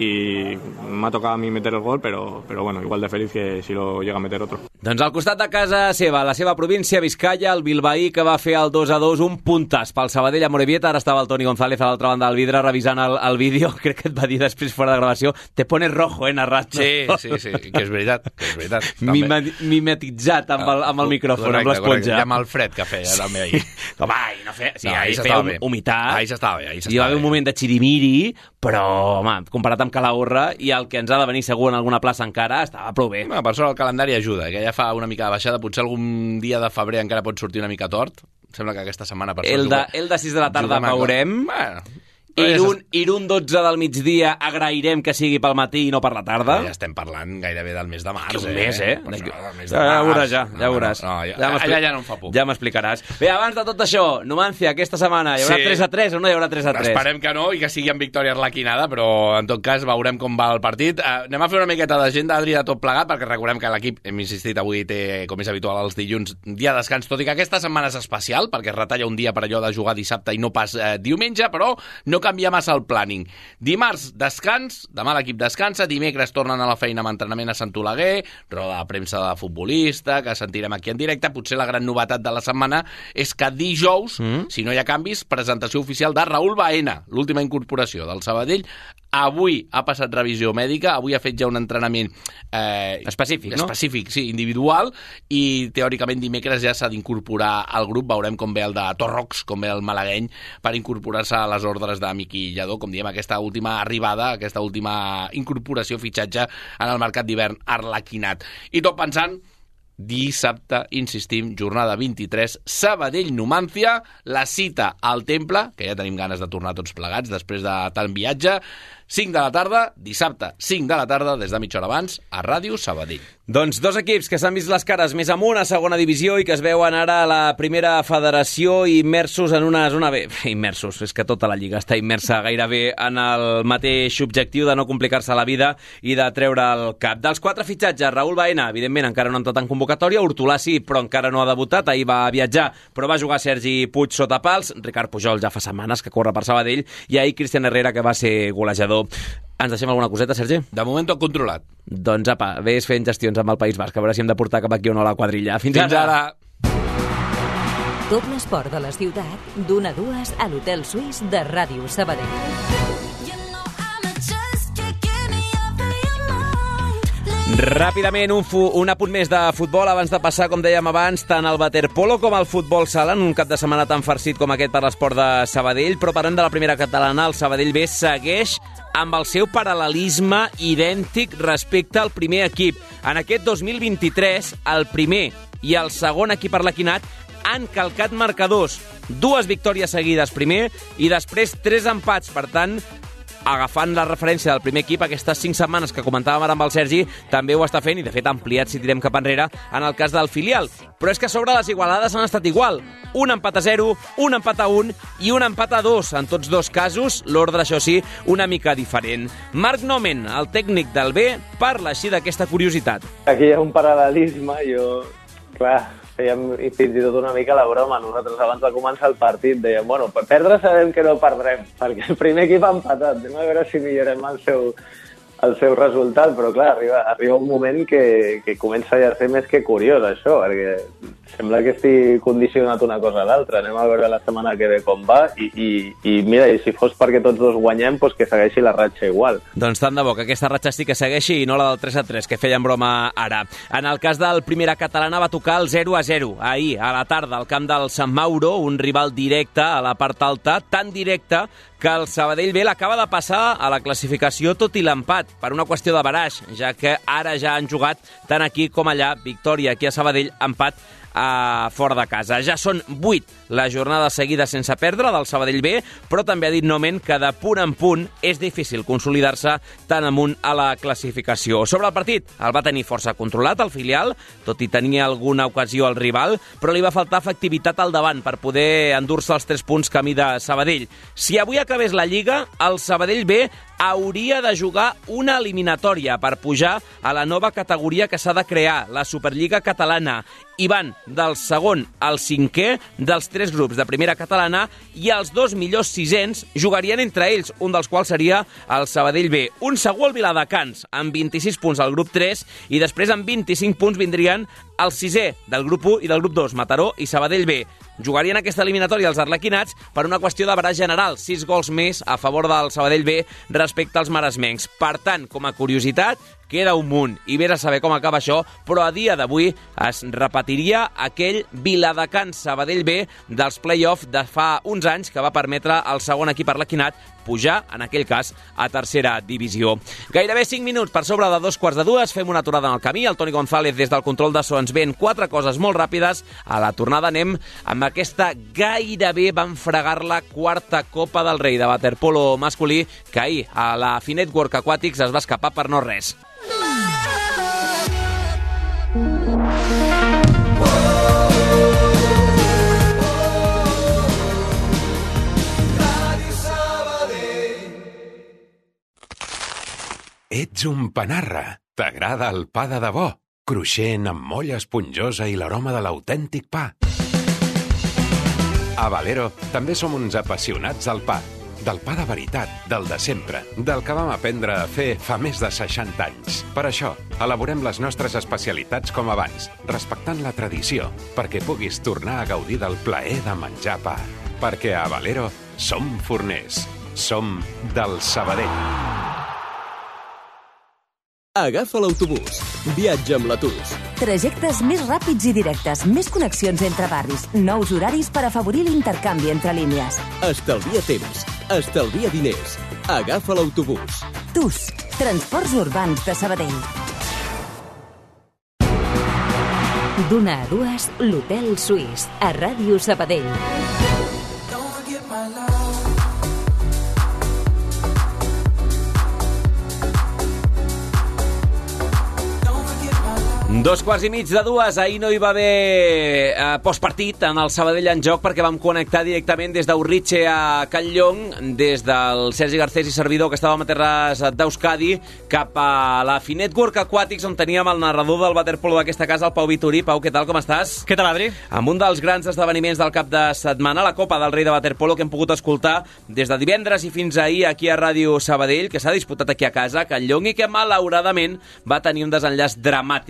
y me ha tocado a mí meter el gol, pero, pero bueno, igual de feliz que si lo llega a meter otro. Doncs al costat de casa seva, la seva província, Vizcaya, el Bilbaí, que va fer el dos a dos, un puntàs pel Sabadell a Morevieta. Ara estava el Toni González a l'altra banda del vidre revisant el, el vídeo. Crec que et va dir després fora de gravació, te pones rojo, eh, narrat. Sí, sí, sí, que és veritat, que és veritat. Mima, mimetitzat amb el, amb el micròfon, correcte, amb l'esponja. Ja amb el fred que feia també ahir. Com, ai, no feia... Sí, no, ahir feia hum, humitat. Ahir s'estava bé, ahir s'estava bé. Hi va haver un moment de xirimiri, però, home, comparat amb Calahorra i el que ens ha de venir segur en alguna plaça encara, estava prou bé. Bueno, per sort el calendari ajuda, que ja fa una mica de baixada. Potser algun dia de febrer encara pot sortir una mica tort. Em sembla que aquesta setmana... Per el, de, el de sis de la tarda veurem. Bueno, Irun, Irun dotze del migdia, agrairem que sigui pel matí i no per la tarda. Ja estem parlant gairebé del mes de març. Que un eh? mes, eh? Per això, del mes de ja, març. ja veuràs, ja, ja veuràs. No, no, no, ja, ja allà ja no em fa por. Ja m'explicaràs. Bé, abans de tot això, Numancia, aquesta setmana, hi haurà sí. tres a tres o no hi haurà tres a tres? Esperem que no i que sigui en victòria arlequinada, però en tot cas veurem com va el partit. Uh, anem a fer una miqueta d'agenda, Adri, de tot plegat, perquè recordem que l'equip, hem insistit, avui té, com és habitual els dilluns, dia de descans, tot i que aquesta setmana és especial, perquè es retalla un dia per allò de jugar dissabte i no pas eh, diumenge, però no canvia massa el pla. Dimarts, descans, demà l'equip descansa, dimecres tornen a la feina amb entrenament a Sant Oleguer, roda de premsa de futbolista, que sentirem aquí en directe. Potser la gran novetat de la setmana és que dijous, mm. si no hi ha canvis, presentació oficial de Raúl Baena, l'última incorporació del Sabadell. Avui ha passat revisió mèdica, avui ha fet ja un entrenament eh, específic, no? Específic, sí, individual, i teòricament dimecres ja s'ha d'incorporar al grup. Veurem com ve el de Torrox, com ve el malagueny, per incorporar-se a les ordres de Miqui Lladó, com diem, aquesta última arribada, aquesta última incorporació, fitxatge en el mercat d'hivern arlequinat. I tot pensant, dissabte, insistim, jornada vint-i-tres, Sabadell-Numància, la cita al Temple, que ja tenim ganes de tornar tots plegats després de tant viatge, cinc de la tarda, dissabte, cinc de la tarda, des de mitja hora abans, a Ràdio Sabadell. Doncs dos equips que s'han vist les cares més amunt a segona divisió i que es veuen ara a la primera federació immersos en una zona bé. Immersos, és que tota la lliga està immersa gairebé en el mateix objectiu de no complicar-se la vida i de treure el cap. Dels quatre fitxatges, Raúl Baena, evidentment, encara no ha entrat en convocatòria, Hortolà sí, però encara no ha debutat, ahir va viatjar, però va jugar Sergi Puig sota pals, Ricard Pujol ja fa setmanes que corre per Sabadell, i ahir Cristian Herrera, que va ser golejador. Ens deixem alguna coseta, Sergi? De moment tot controlat. Doncs apa, vés fent gestions amb el País Basc, a veure si hem de portar cap aquí o no la quadrilla. Fins, Fins ara! ara. Tot l'esport de la ciutat, d'una a dues a l'Hotel Suís de Ràdio Sabadell. Ràpidament, un, fu, un apunt més de futbol abans de passar, com dèiem abans, tant el waterpolo com el futbol sala en un cap de setmana tan farcit com aquest per l'esport de Sabadell. Però parlem de la primera catalana, el Sabadell B segueix amb el seu paral·lelisme idèntic respecte al primer equip. En aquest dos mil vint-i-tres, el primer i el segon equip arlequinat han calcat marcadors. Dues victòries seguides primer i després tres empats. Per tant, agafant la referència del primer equip, aquestes cinc setmanes que comentàvem ara amb el Sergi, també ho està fent, i de fet ampliat si tirem cap enrere, en el cas del filial. Però és que a sobre les igualades han estat igual. Un empat a zero, un empat a un i un empat a dos. En tots dos casos, l'ordre, això sí, una mica diferent. Marc Nomen, el tècnic del B, parla així d'aquesta curiositat. Aquí hi ha un paral·lelisme, jo... Clar, fèiem fins i tot una mica la broma. Nosaltres abans de començar el partit dèiem, bueno, per perdre sabem que no perdrem, perquè el primer equip ha empatat. Anem a veure si millorem el seu, el seu resultat, però clar, arriba, arriba un moment que, que comença ja a ser més que curiós això, perquè sembla que estigui condicionat una cosa a l'altra. Anem a veure la setmana que ve com va i, i, i mira, i si fos perquè tots dos guanyem, doncs que segueixi la ratxa igual. Doncs tant de bo que aquesta ratxa sí que segueixi i no la del tres a tres, que feien broma ara. En el cas del Primera Catalana va tocar el zero a zero ahir, a la tarda, al camp del Sant Mauro, un rival directe a la part alta, tan directe que el Sabadell B l'acaba de passar a la classificació tot i l'empat, per una qüestió de baraix, ja que ara ja han jugat tant aquí com allà, victòria aquí a Sabadell, empat a fora de casa. Ja són vuit la jornada seguida sense perdre del Sabadell B, però també ha dit Nomen que de punt en punt és difícil consolidar-se tan amunt a la classificació. Sobre el partit, el va tenir força controlat el filial, tot i tenir alguna ocasió al rival, però li va faltar efectivitat al davant per poder endur-se els tres punts camí de Sabadell. Si avui acabés la Lliga, el Sabadell B hauria de jugar una eliminatòria per pujar a la nova categoria que s'ha de crear, la Superliga Catalana. I van del segon al cinquè dels tres grups de Primera Catalana i els dos millors sisens jugarien entre ells, un dels quals seria el Sabadell B. Un segon el Viladecans, amb vint-i-sis punts al grup tres, i després amb vint-i-cinc punts vindrien el sisè del grup u i del grup dos, Mataró i Sabadell B. Jugarien aquesta eliminatòria els arlequinats per una qüestió de baraix general, sis gols més a favor del Sabadell B respecte als maresmencs. Per tant, com a curiositat, queda un munt i vés a saber com acaba això, però a dia d'avui es repetiria aquell Viladecans-Sabadell B dels play-off de fa uns anys que va permetre al segon equip arlequinat pujar, en aquell cas, a tercera divisió. Gairebé cinc minuts per sobre de dos quarts de dues, fem una aturada en el camí. El Toni González des del control de so ens ven quatre coses molt ràpides. A la tornada anem amb aquesta gairebé van fregar la quarta Copa del Rei de waterpolo masculí que ahir a la Finet Work Aquatics es va escapar per no res. Ets un panarra. T'agrada el pa de debò? Cruixent, amb molla esponjosa i l'aroma de l'autèntic pa. A Valero també som uns apassionats del pa. Del pa de veritat, del de sempre, del que vam aprendre a fer fa més de seixanta anys. Per això, elaborem les nostres especialitats com abans, respectant la tradició, perquè puguis tornar a gaudir del plaer de menjar pa. Perquè a Valero som forners. Som del Sabadell. Agafa l'autobús. Viatja amb l'Atus. Trajectes més ràpids i directes, més connexions entre barris, nous horaris per afavorir l'intercanvi entre línies. Estalvia temps, estalvia diners. Agafa l'autobús. Tus, Transports Urbans de Sabadell. D'una a dues, l'Hotel Suís, a Ràdio Sabadell. Dos quarts i mig de dues, ahir no hi va haver eh, postpartit en el Sabadell en joc perquè vam connectar directament des d'Urritxe a Catlllong, des del Sergi Garcés i servidor que estàvem a terres d'Euskadi cap a la Finet Work Aquatics on teníem el narrador del waterpolo d'aquesta casa, el Pau Vitorí. Pau, què tal, com estàs? Què tal, Adri? Amb un dels grans esdeveniments del cap de setmana, la Copa del Rei de Waterpolo, que hem pogut escoltar des de divendres i fins ahir aquí a Ràdio Sabadell, que s'ha disputat aquí a casa, a Catlllong, i que malauradament va tenir un desenllaç dramàtic pels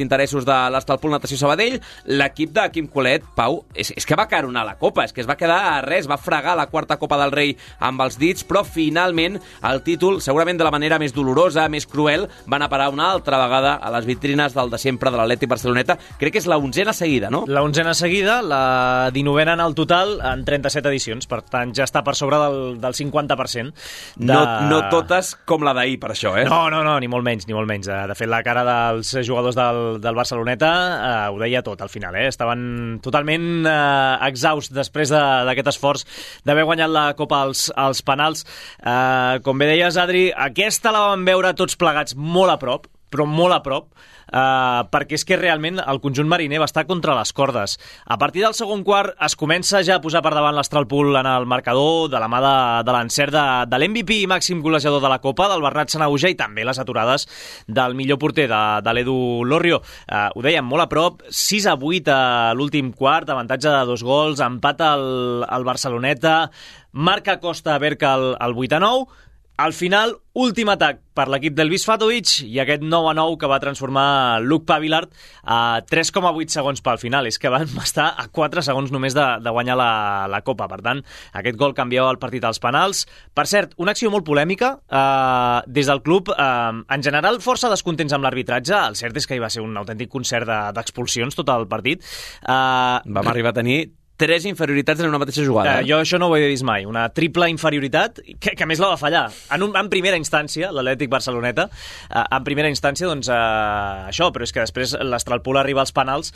interessos de l'Estalpol Natació Sabadell. L'equip de Quim Colet, Pau, és, és que va caronar la Copa, és que es va quedar a res, va fregar la quarta Copa del Rei amb els dits, però finalment el títol, segurament de la manera més dolorosa, més cruel, va anar a parar una altra vegada a les vitrines del de sempre de l'Atlètic Barceloneta. Crec que és la onzena seguida, no? La onzena seguida, la dinovena en el total en trenta-set edicions, per tant ja està per sobre del, del cinquanta per cent. De... No, no totes com la d'ahir, per això, eh? No, no, no, ni molt menys, ni molt menys. De fet, la cara dels jugadors del, del Barceloneta eh, ho deia tot al final, eh? Estaven totalment eh, exhausts després d'aquest de, esforç d'haver guanyat la Copa als, als penals. Eh, com bé deies, Adri, aquesta la vam veure tots plegats molt a prop, però molt a prop, Uh, perquè és que realment el conjunt mariner va estar contra les cordes. A partir del segon quart es comença ja a posar per davant l'Astralpool en el marcador de la mà de, de l'encert de, de l'M V P i màxim golejador de la Copa, del Bernat Sanahuja, i també les aturades del millor porter de, de l'Edu Lorrio. Uh, ho dèiem, molt a prop, sis a vuit a l'últim quart, avantatge de dos gols, empat al, al Barceloneta, marca Costa Berca al, al vuit a nou. Al final, últim atac per l'equip del Visfatovic i aquest nou a nou que va transformar Luc Pavillard a tres coma vuit segons pel final. És que van estar a quatre segons només de, de guanyar la, la Copa. Per tant, aquest gol canviava el partit als penals. Per cert, una acció molt polèmica eh, des del club. Eh, en general, força descontents amb l'arbitratge. El cert és que hi va ser un autèntic concert d'expulsions tot el partit. Eh, Vam arribar a tenir tres inferioritats en una mateixa jugada. Eh, jo això no ho he vist mai. Una triple inferioritat, que, que a més la va fallar. En, un, en primera instància, l'Atlètic Barceloneta, eh, en primera instància, doncs, eh, això, però és que després l'Astralpool arriba als penals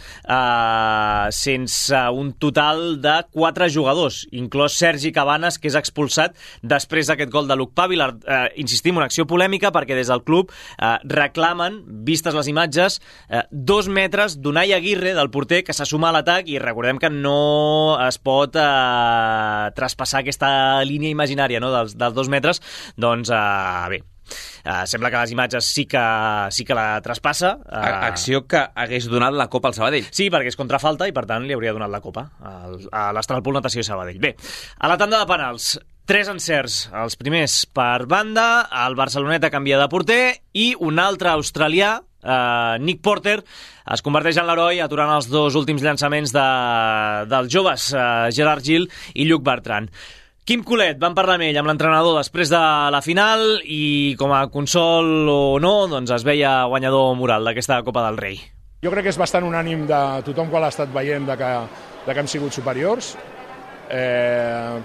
eh, sense un total de quatre jugadors, inclòs Sergi Cabanes, que és expulsat després d'aquest gol de Luc Pavillard. Eh, insistim, una acció polèmica perquè des del club eh, reclamen, vistes les imatges, eh, dos metres d'Unai Aguirre, del porter, que se suma a l'atac, i recordem que no es pot eh, traspassar aquesta línia imaginària, no?, dels, dels dos metres. Doncs eh, bé, eh, sembla que les imatges sí que, sí que la traspassa. Eh. Acció que hagués donat la Copa al Sabadell. Sí, perquè és contrafalta i per tant li hauria donat la Copa al, a l'Astralpool Natació Sabadell. Bé, a la tanda de penals, tres encerts, els primers per banda, el Barceloneta canvia de porter i un altre australià, Uh, Nick Porter, es converteix en l'heroi aturant els dos últims llançaments de, dels joves, uh, Gerard Gil i Lluc Bertran. Quim Colet, vam parlar amb ell, amb l'entrenador, després de la final, i com a consol o no, doncs es veia guanyador moral d'aquesta Copa del Rei. Jo crec que és bastant unànim de tothom quan l'ha estat veient de que, de que hem sigut superiors. Eh,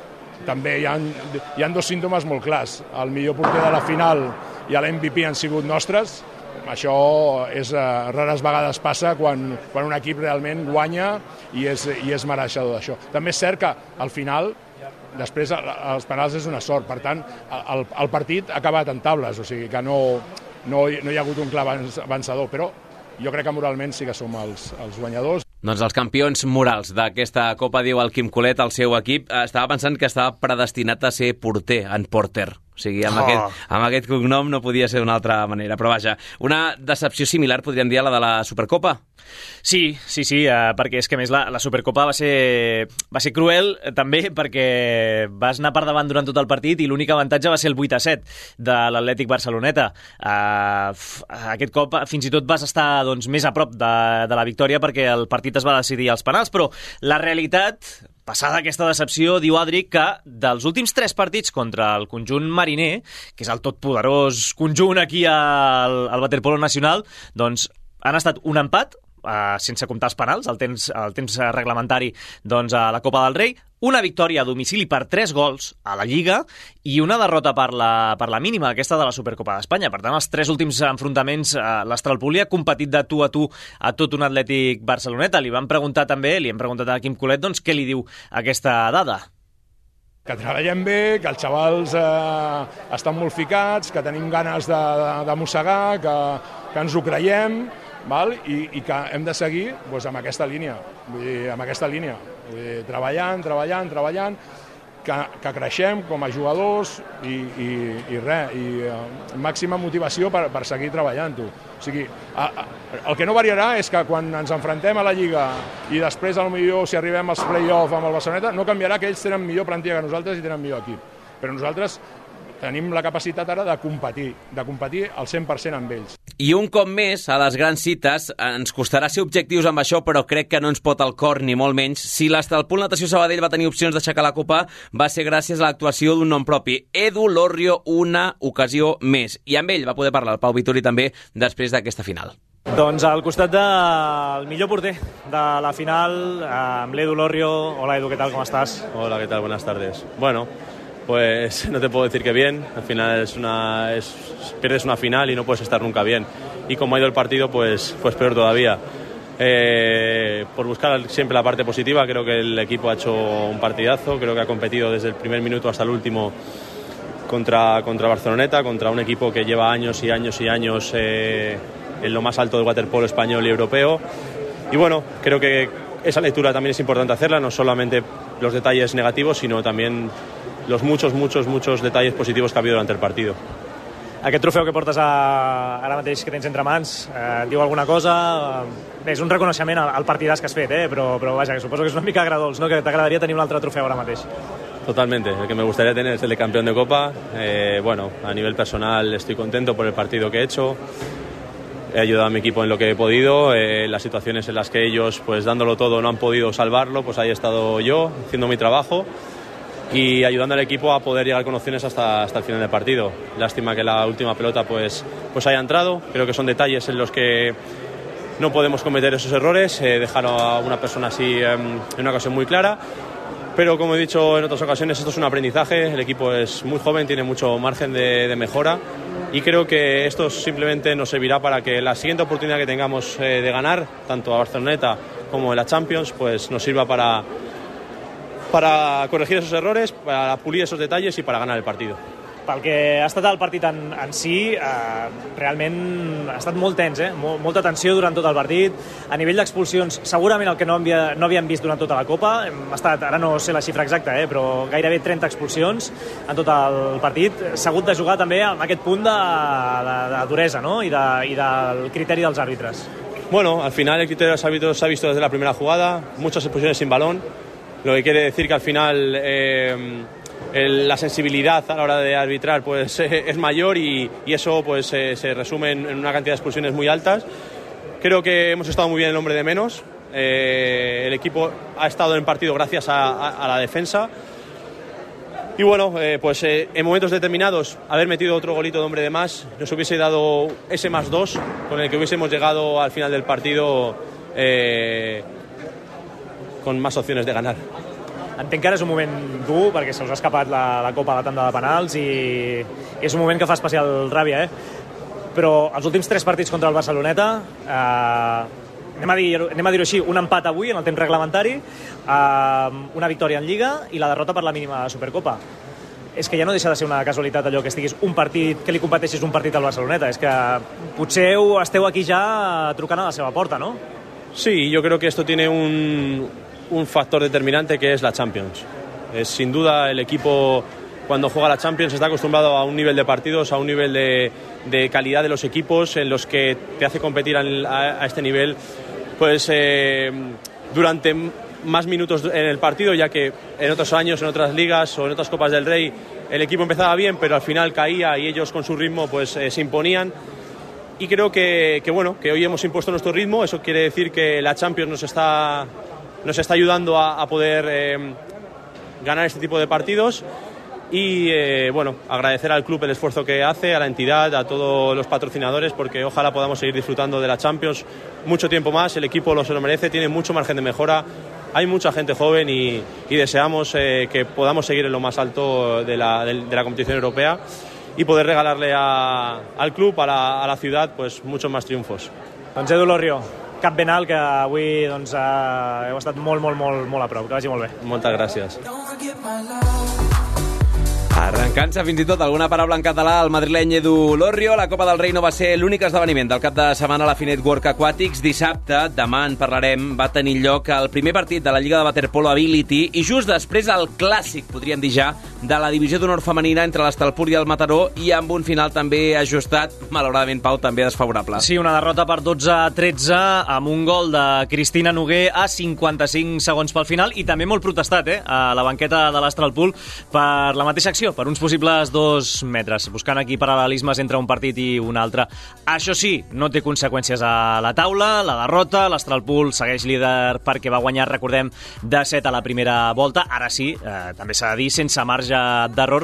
també hi ha, hi ha dos símptomes molt clars. El millor porter de la final i l'M V P han sigut nostres. Això és, uh, rares vegades passa quan, quan un equip realment guanya i és, i és mereixedor d'això. També és cert que al final, després, els penals és una sort. Per tant, el, el partit ha acabat en tables, o sigui que no, no, no hi ha hagut un clar vencedor, però jo crec que moralment sí que som els, els guanyadors. Doncs els campions morals d'aquesta Copa, diu el Quim Colet, el seu equip. Estava pensant que estava predestinat a ser porter, en Porter. O sigui, amb, oh. aquest, amb aquest cognom no podia ser d'una altra manera. Però vaja, una decepció similar podríem dir a la de la Supercopa? Sí, sí, sí, eh, perquè és que a més la, la Supercopa va ser, va ser cruel eh, també perquè vas anar per davant durant tot el partit i l'únic avantatge va ser el vuit a set de l'Atlètic Barceloneta. Eh, aquest cop fins i tot vas estar doncs, més a prop de, de la victòria perquè el partit es va decidir als penals, però la realitat, passada aquesta decepció, diu Adri que dels últims tres partits contra el conjunt mariner, que és el totpoderós conjunt aquí al, al waterpolo nacional, doncs han estat un empat, eh, sense comptar els penals, el temps, el temps reglamentari doncs, a la Copa del Rei, una victòria a domicili per tres gols a la Lliga i una derrota per la, per la mínima, aquesta de la Supercopa d'Espanya. Per tant, els tres últims enfrontaments, eh, l'Astralpool ha competit de tu a tu a tot un Atlètic Barceloneta. Li van preguntar també, li hem preguntat a Quim Colet, doncs què li diu aquesta dada? Que treballem bé, que els xavals eh, estan molt ficats, que tenim ganes de, de, de mossegar, que, que ens ho creiem, val? I, i que hem de seguir doncs, amb aquesta línia, vull dir, amb aquesta línia, vull dir, treballant, treballant, treballant, que, que creixem com a jugadors i, i, i res, i uh, màxima motivació per, per seguir treballant-ho. O sigui, a, a, el que no variarà és que quan ens enfrontem a la Lliga i després, potser si arribem als play-off amb el Barceloneta, no canviarà que ells tenen millor plantilla que nosaltres i tenen millor equip. Però nosaltres tenim la capacitat ara de competir, de competir al cent per cent amb ells. I un cop més, a les grans cites, ens costarà ser objectius amb això, però crec que no ens pot el cor, ni molt menys. Si l'Estalpul Natació Sabadell va tenir opcions d'aixecar la copa, va ser gràcies a l'actuació d'un nom propi, Edu Lorrio, una ocasió més. I amb ell va poder parlar el Pau Vituri també després d'aquesta final. Doncs al costat del millor porter de la final, amb l'Edu Lorrio. Hola Edu, ¿qué tal? ¿Cómo estás? Hola, ¿qué tal? Buenas tardes. Bueno, pues no te puedo decir que bien. Al final es una, es, pierdes una final y no puedes estar nunca bien. Y como ha ido el partido, pues, pues peor todavía. Eh, por buscar siempre la parte positiva, creo que el equipo ha hecho un partidazo. Creo que ha competido desde el primer minuto hasta el último contra, contra Barceloneta, contra un equipo que lleva años y años y años eh, en lo más alto del waterpolo español y europeo. Y bueno, creo que esa lectura también es importante hacerla, no solamente los detalles negativos, sino también los muchos, muchos, muchos detalles positivos que ha habido durante el partido. Aquest trofeu que portes a, ara mateix que tens entre mans, eh, diu alguna cosa? Bé, és un reconeixement al, al partidàs que has fet, eh? però, però vaja, que suposo que és una mica agradols, no? Que t'agradaria tenir un altre trofeu ara mateix. Totalmente, el que me gustaría tener es el de campeón de Copa. Eh, bueno, a nivel personal estoy contento por el partido que he hecho. He ayudado a mi equipo en lo que he podido, eh, las situaciones en las que ellos, pues dándolo todo, no han podido salvarlo, pues ahí he estado yo, haciendo mi trabajo y ayudando al equipo a poder llegar con opciones hasta, hasta el final del partido. Lástima que la última pelota pues, pues haya entrado, creo que son detalles en los que no podemos cometer esos errores, eh, dejar a una persona así eh, en una ocasión muy clara. Pero como he dicho en otras ocasiones, esto es un aprendizaje, el equipo es muy joven, tiene mucho margen de, de mejora y creo que esto simplemente nos servirá para que la siguiente oportunidad que tengamos eh, de ganar, tanto a Barceloneta como en la Champions, pues nos sirva para, para corregir esos errores, para pulir esos detalles y para ganar el partido. Pel que ha estat el partit en, en si, eh, realment ha estat molt tens, eh? Mol, molta tensió durant tot el partit. A nivell d'expulsions, segurament el que no, havia, no havíem vist durant tota la Copa. Hem estat, ara no sé la xifra exacta, eh? però gairebé trenta expulsions en tot el partit. S'ha hagut de jugar també amb aquest punt de, de, de duresa, ¿no? I, de, i del criteri dels àrbitres. Bueno, al final el criterio de los árbitros se ha visto desde la primera jugada, muchas expulsiones sin balón, lo que quiere decir que al final eh, el, la sensibilidad a la hora de arbitrar pues eh, es mayor y, y eso pues eh, se resume en, en una cantidad de expulsiones muy altas. Creo que hemos estado muy bien el hombre de menos, eh, el equipo ha estado en partido gracias a, a, a la defensa. Y bueno, eh, pues eh, en momentos determinados haber metido otro golito de hombre de más nos hubiese dado ese más dos con el que hubiésemos llegado al final del partido eh, con más opciones de ganar. Entenc que ara és un moment dur perquè se us ha escapat la, la Copa a la tanda de penals i, i és un moment que fa especial ràbia, eh? Però els últims tres partits contra el Barceloneta, eh, anem a dir-ho anem a dir així, un empat avui en el temps reglamentari, eh, una victòria en Lliga i la derrota per la mínima Supercopa. És que ja no deixa de ser una casualitat allò que estiguis un partit, que li competeixis un partit al Barceloneta. És que potser esteu aquí ja trucant a la seva porta, no? Sí, yo creo que esto tiene un, un factor determinante que es la Champions. Es, sin duda el equipo cuando juega la Champions está acostumbrado a un nivel de partidos, a un nivel de, de calidad de los equipos en los que te hace competir a, a, a este nivel pues eh, durante más minutos en el partido, ya que en otros años, en otras ligas o en otras Copas del Rey el equipo empezaba bien pero al final caía y ellos con su ritmo pues eh, se imponían. Y creo que, que, bueno, que hoy hemos impuesto nuestro ritmo, eso quiere decir que la Champions nos está, nos está ayudando a, a poder eh, ganar este tipo de partidos y eh, bueno, agradecer al club el esfuerzo que hace, a la entidad, a todos los patrocinadores, porque ojalá podamos seguir disfrutando de la Champions mucho tiempo más, el equipo lo se lo merece, tiene mucho margen de mejora, hay mucha gente joven y, y deseamos eh, que podamos seguir en lo más alto de la, de, de la competición europea y poder regalarle a, al club, a la, a la ciudad, pues muchos más triunfos. Doncs Edu Lorrio, cap ben alt, que avui doncs, eh, heu estat molt, molt, molt, molt a prop. Que vagi molt bé. Moltes gràcies. Arrencant-se fins i tot alguna paraula en català, el madrileny Edu Lorrio. La Copa del Rei no va ser l'únic esdeveniment del cap de setmana a la Finet World Aquatics. Dissabte, demà en parlarem, va tenir lloc el primer partit de la Lliga de Waterpolo Ability i just després el clàssic, podríem dir ja, de la divisió d'honor femenina entre l'Estalpur i el Mataró i amb un final també ajustat, malauradament, Pau, també desfavorable. Sí, una derrota per dotze a tretze amb un gol de Cristina Noguer a cinquanta-cinc segons pel final i també molt protestat, eh, a la banqueta de l'Estalpur per la mateixa acció competició per uns possibles dos metres, buscant aquí paral·lelismes entre un partit i un altre. Això sí, no té conseqüències a la taula, la derrota, l'Astralpool segueix líder perquè va guanyar, recordem, de set a la primera volta. Ara sí, eh, també s'ha de dir, sense marge d'error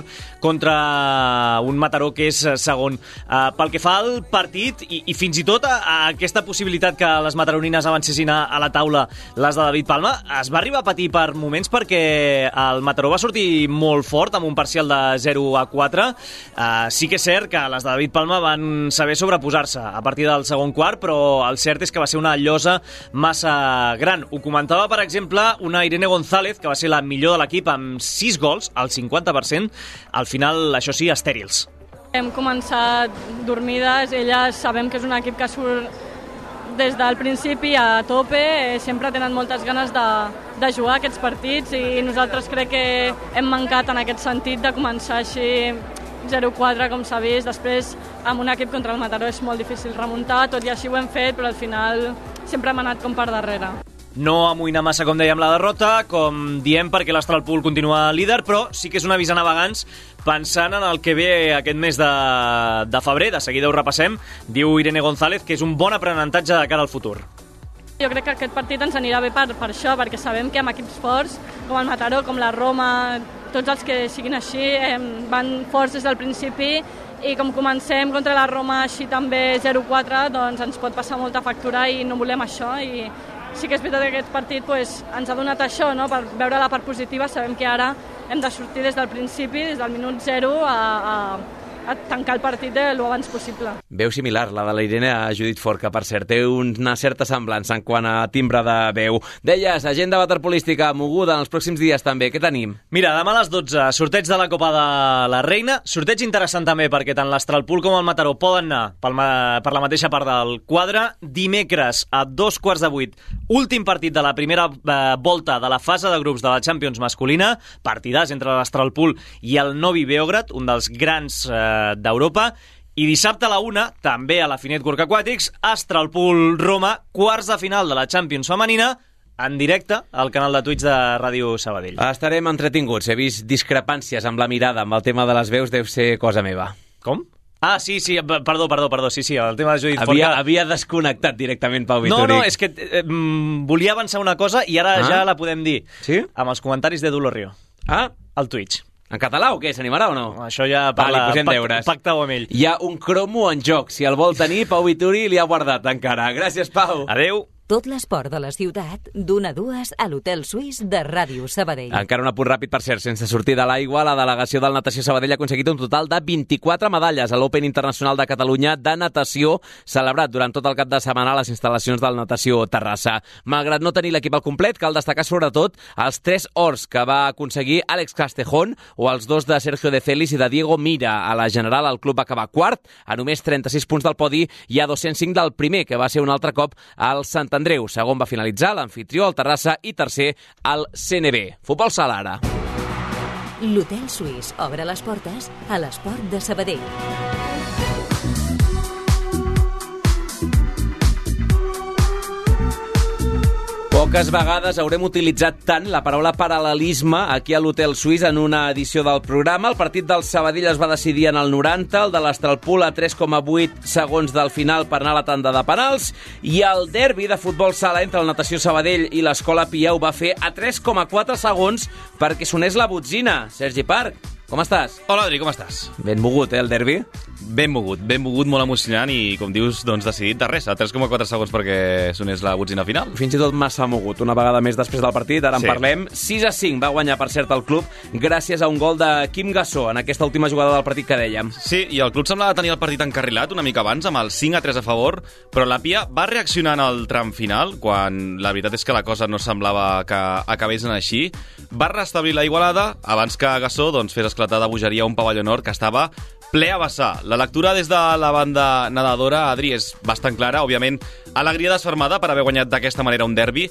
contra un Mataró que és segon. Eh, pel que fa al partit i, i fins i tot a, a aquesta possibilitat que les mataronines avancessin a, a la taula, les de David Palma, es va arribar a patir per moments perquè el Mataró va sortir molt fort amb un parcial de zero a quatre. Eh, sí que és cert que les de David Palma van saber sobreposar-se a partir del segon quart, però el cert és que va ser una llosa massa gran. Ho comentava, per exemple, una Irene González, que va ser la millor de l'equip amb sis gols, al cinquanta per cent, al final, això sí, estèrils. Hem començat dormides, elles sabem que és un equip que surt des del principi a tope, sempre tenen moltes ganes de, de jugar aquests partits i nosaltres crec que hem mancat en aquest sentit de començar així zero quatre, com s'ha vist. Després, amb un equip contra el Mataró és molt difícil remuntar, tot i així ho hem fet, però al final sempre hem anat com per darrere. No amoïnar massa, com dèiem, la derrota, com diem, perquè l'Astralpool continua líder, però sí que és un avís a navegants pensant en el que ve aquest mes de, de febrer. De seguida ho repassem. Diu Irene González que és un bon aprenentatge de cara al futur. Jo crec que aquest partit ens anirà bé per, per això, perquè sabem que amb equips forts, com el Mataró, com la Roma, tots els que siguin així, eh, van forts des del principi, i com comencem contra la Roma així també zero quatre, doncs ens pot passar molta factura i no volem això. I sí que és veritat que aquest partit pues, ens ha donat això, no? Per veure la part positiva. Sabem que ara hem de sortir des del principi, des del minut zero, a, a, a tancar el partit de lo abans possible. Veu similar, la de la Irene a Judit Fort, que per cert té una certa semblança en quant a timbre de veu. Deies, agenda waterpolística moguda en els pròxims dies també. Què tenim? Mira, demà a les dotze, sorteig de la Copa de la Reina. Sorteig interessant també perquè tant l'Astralpool com el Mataró poden anar pel ma per la mateixa part del quadre. Dimecres a dos quarts de vuit, últim partit de la primera eh, volta de la fase de grups de la Champions masculina. Partidàs entre l'Astralpool i el Novi Beograd, un dels grans eh, d'Europa. I dissabte a la una, també a la Finet Gorg Aquàtics, Astralpool-Roma, quarts de final de la Champions femenina, en directe al canal de Twitch de Ràdio Sabadell. Estarem entretinguts. He vist discrepàncies amb la mirada, amb el tema de les veus, deu ser cosa meva. Com? Ah, sí, sí, perdó, perdó, perdó, sí, sí, el tema de Judit havia, Forca... Havia desconnectat directament, Pau Vitori. No, no, és que eh, volia avançar una cosa i ara ah? ja la podem dir. Sí? Amb els comentaris de Dolorrio. Ah? Al Twitch. En català o què? S'animarà o no? Això ja parla, vale, pacta, pacta amb ell. Hi ha un cromo en joc. Si el vol tenir, Pau Vitori li ha guardat encara. Gràcies, Pau. Adéu. Tot l'esport de la ciutat, d'una a dues a l'Hotel Suís de Ràdio Sabadell. Encara un apunt ràpid, per cert, sense sortir de l'aigua, la delegació del Natació Sabadell ha aconseguit un total de vint-i-quatre medalles a l'Open Internacional de Catalunya de natació, celebrat durant tot el cap de setmana a les instal·lacions del Natació Terrassa. Malgrat no tenir l'equip al complet, cal destacar sobretot els tres ors que va aconseguir Àlex Castejón o els dos de Sergio de Celis i de Diego Mira. A la general, el club va acabar quart, a només trenta-sis punts del podi i a dos-cents cinc del primer, que va ser un altre cop al Sant Andreu. Segon va finalitzar l'anfitrió, el Terrassa, i tercer el C N B. Futbol sala ara. L'Hotel Suís obre les portes a l'esport de Sabadell. Poques vegades haurem utilitzat tant la paraula paral·lelisme aquí a l'Hotel Suís en una edició del programa. El partit del Sabadell es va decidir en el noranta, el de l'Astralpool a tres coma vuit segons del final per anar a la tanda de penals, i el derbi de futbol sala entre el Natació Sabadell i l'Escola Pia ho va fer a tres coma quatre segons perquè sonés la botzina. Sergi Parc, com estàs? Hola, Adri, com estàs? Ben mogut, eh, el derbi? Ben mogut, ben mogut, molt emocionant i, com dius, doncs decidit de res, a tres coma quatre segons perquè sonés la botzina final. Fins i tot massa mogut, una vegada més després del partit, ara en sí. parlem. sis a cinc va guanyar, per cert, el club, gràcies a un gol de Quim Gassó en aquesta última jugada del partit que dèiem. Sí, i el club semblava tenir el partit encarrilat una mica abans, amb el cinc a tres a favor, però la Pia va reaccionar en el tram final, quan la veritat és que la cosa no semblava que acabés en així. Va restablir la igualada abans que Gassó doncs, fes esclatar de bogeria un pavelló nord que estava ple a vessar. La lectura des de la banda nedadora, Adri, és bastant clara. Òbviament, alegria desfermada per haver guanyat d'aquesta manera un derbi,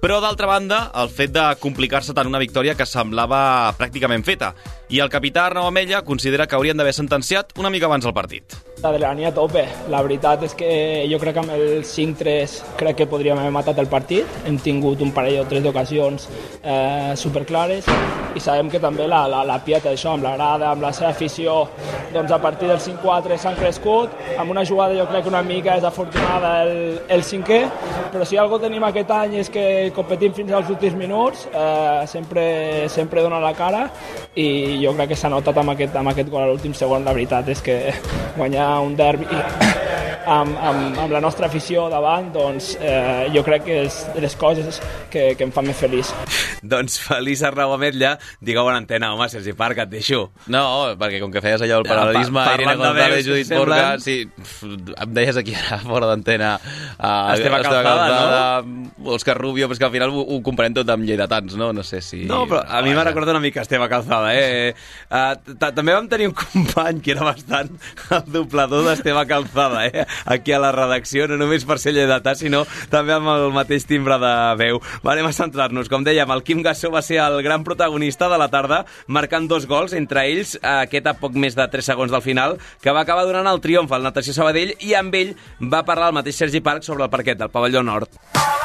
Però, d'altra banda, el fet de complicar-se tant una victòria que semblava pràcticament feta. I el capità Arnau Amella considera que haurien d'haver sentenciat una mica abans el partit. L'adrenalina a tope. La veritat és que jo crec que amb el cinc tres crec que podríem haver matat el partit. Hem tingut un parell o tres d'ocasions eh, superclares i sabem que també la, la, la Pieta, això, amb la grada, amb la seva afició, doncs a partir del cinc quatre s'han crescut. Amb una jugada jo crec que una mica és afortunada el, el cinquè, però si alguna cosa tenim aquest any és que competim fins als últims minuts, eh, sempre, sempre dona la cara i jo crec que s'ha notat amb aquest, amb aquest gol a l'últim segon. La veritat és que guanyar un derbi amb, amb, amb la nostra afició davant, doncs eh, jo crec que és de les coses que, que em fan més feliç. Doncs feliç Arnau Ametlla, digueu en antena, home, Sergi Parc, et deixo. No, perquè com que feies allò el paral·lelisme, ja, Irene González, Judit Porca, sí, em deies aquí ara fora d'antena uh, Esteve Calzada, no? Òscar Rubio, però és que al final ho, ho comparem tot amb lleidatans, no? No sé si... No, però a mi m'ha recordat una mica Esteve Calzada, eh? Uh, també vam tenir un company que era bastant el doblador d'Esteve Calzada, eh? Aquí a la redacció, no només per ser lleidatà, sinó també amb el mateix timbre de veu. Va, anem a centrar-nos. Com dèiem, el Quim Gassó va ser el gran protagonista de la tarda, marcant dos gols, entre ells aquest a poc més de tres segons del final, que va acabar donant el triomf al Natació Sabadell, i amb ell va parlar el mateix Sergi Parc sobre el parquet del pavelló nord.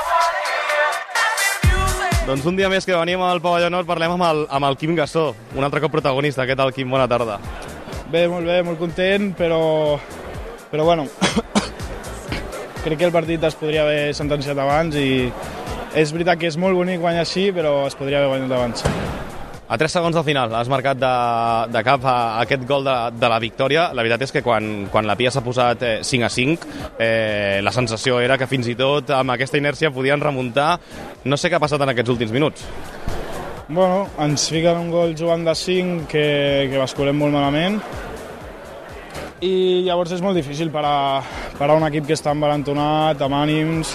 Doncs un dia més que venim al pavelló nord parlem amb el, amb el Quim Gassó, un altre cop protagonista. Què tal, Quim? Bona tarda. Bé, molt bé, molt content, però, però bueno, crec que el partit es podria haver sentenciat abans i és veritat que és molt bonic guanyar així, però es podria haver guanyat abans. A tres segons del final has marcat de, de cap a aquest gol de, de la victòria. La veritat és que quan, quan la Pia s'ha posat eh, cinc a cinc, eh, la sensació era que fins i tot amb aquesta inèrcia podien remuntar. No sé què ha passat en aquests últims minuts. Bueno, ens fiquen un gol jugant de cinc que, que basculem molt malament i llavors és molt difícil parar, parar un equip que està embalantonat, amb ànims,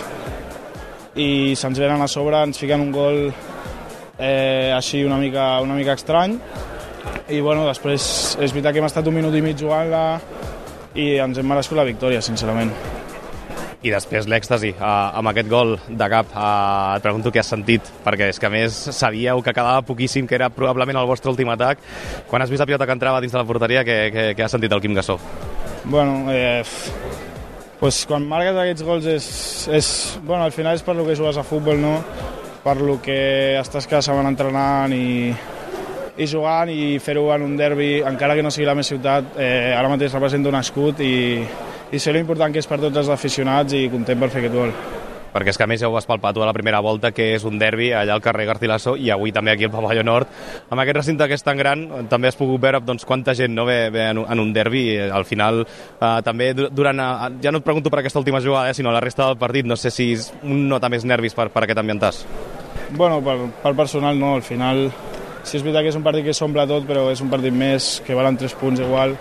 i se'ns venen a sobre, ens fiquen un gol eh, així una mica, una mica estrany i bueno, després és veritat que hem estat un minut i mig jugant-la i ens hem merescut la victòria, sincerament. I després l'èxtasi eh, amb aquest gol de cap. Eh, et pregunto què has sentit, perquè és que a més sabíeu que quedava poquíssim, que era probablement el vostre últim atac. Quan has vist la pilota que entrava dins de la porteria, què, què, què has sentit el Quim Gassó? Bueno, eh, pues quan marques aquests gols és, és, bueno, al final és per lo que jugues a futbol, no? Per lo que estàs cada setmana entrenant i, i jugant, i fer-ho en un derbi, encara que no sigui la meva ciutat, eh, ara mateix representa un escut i, i sé l'important que és per tots els aficionats i content per fer aquest gol. Perquè és que a més ja ho has palpat a la primera volta, que és un derbi allà al carrer Garcilaso i avui també aquí al pavelló nord. Amb aquest recinte que és tan gran també has pogut veure doncs, quanta gent no ve, ve en, en un derbi. Al final eh, també durant, eh, ja no et pregunto per aquesta última jugada, eh, sinó la resta del partit, no sé si un nota més nervis per, per aquest ambientàs. Bueno, per, per personal no, al final sí és veritat que és un partit que s'omple tot, però és un partit més que valen tres punts igual.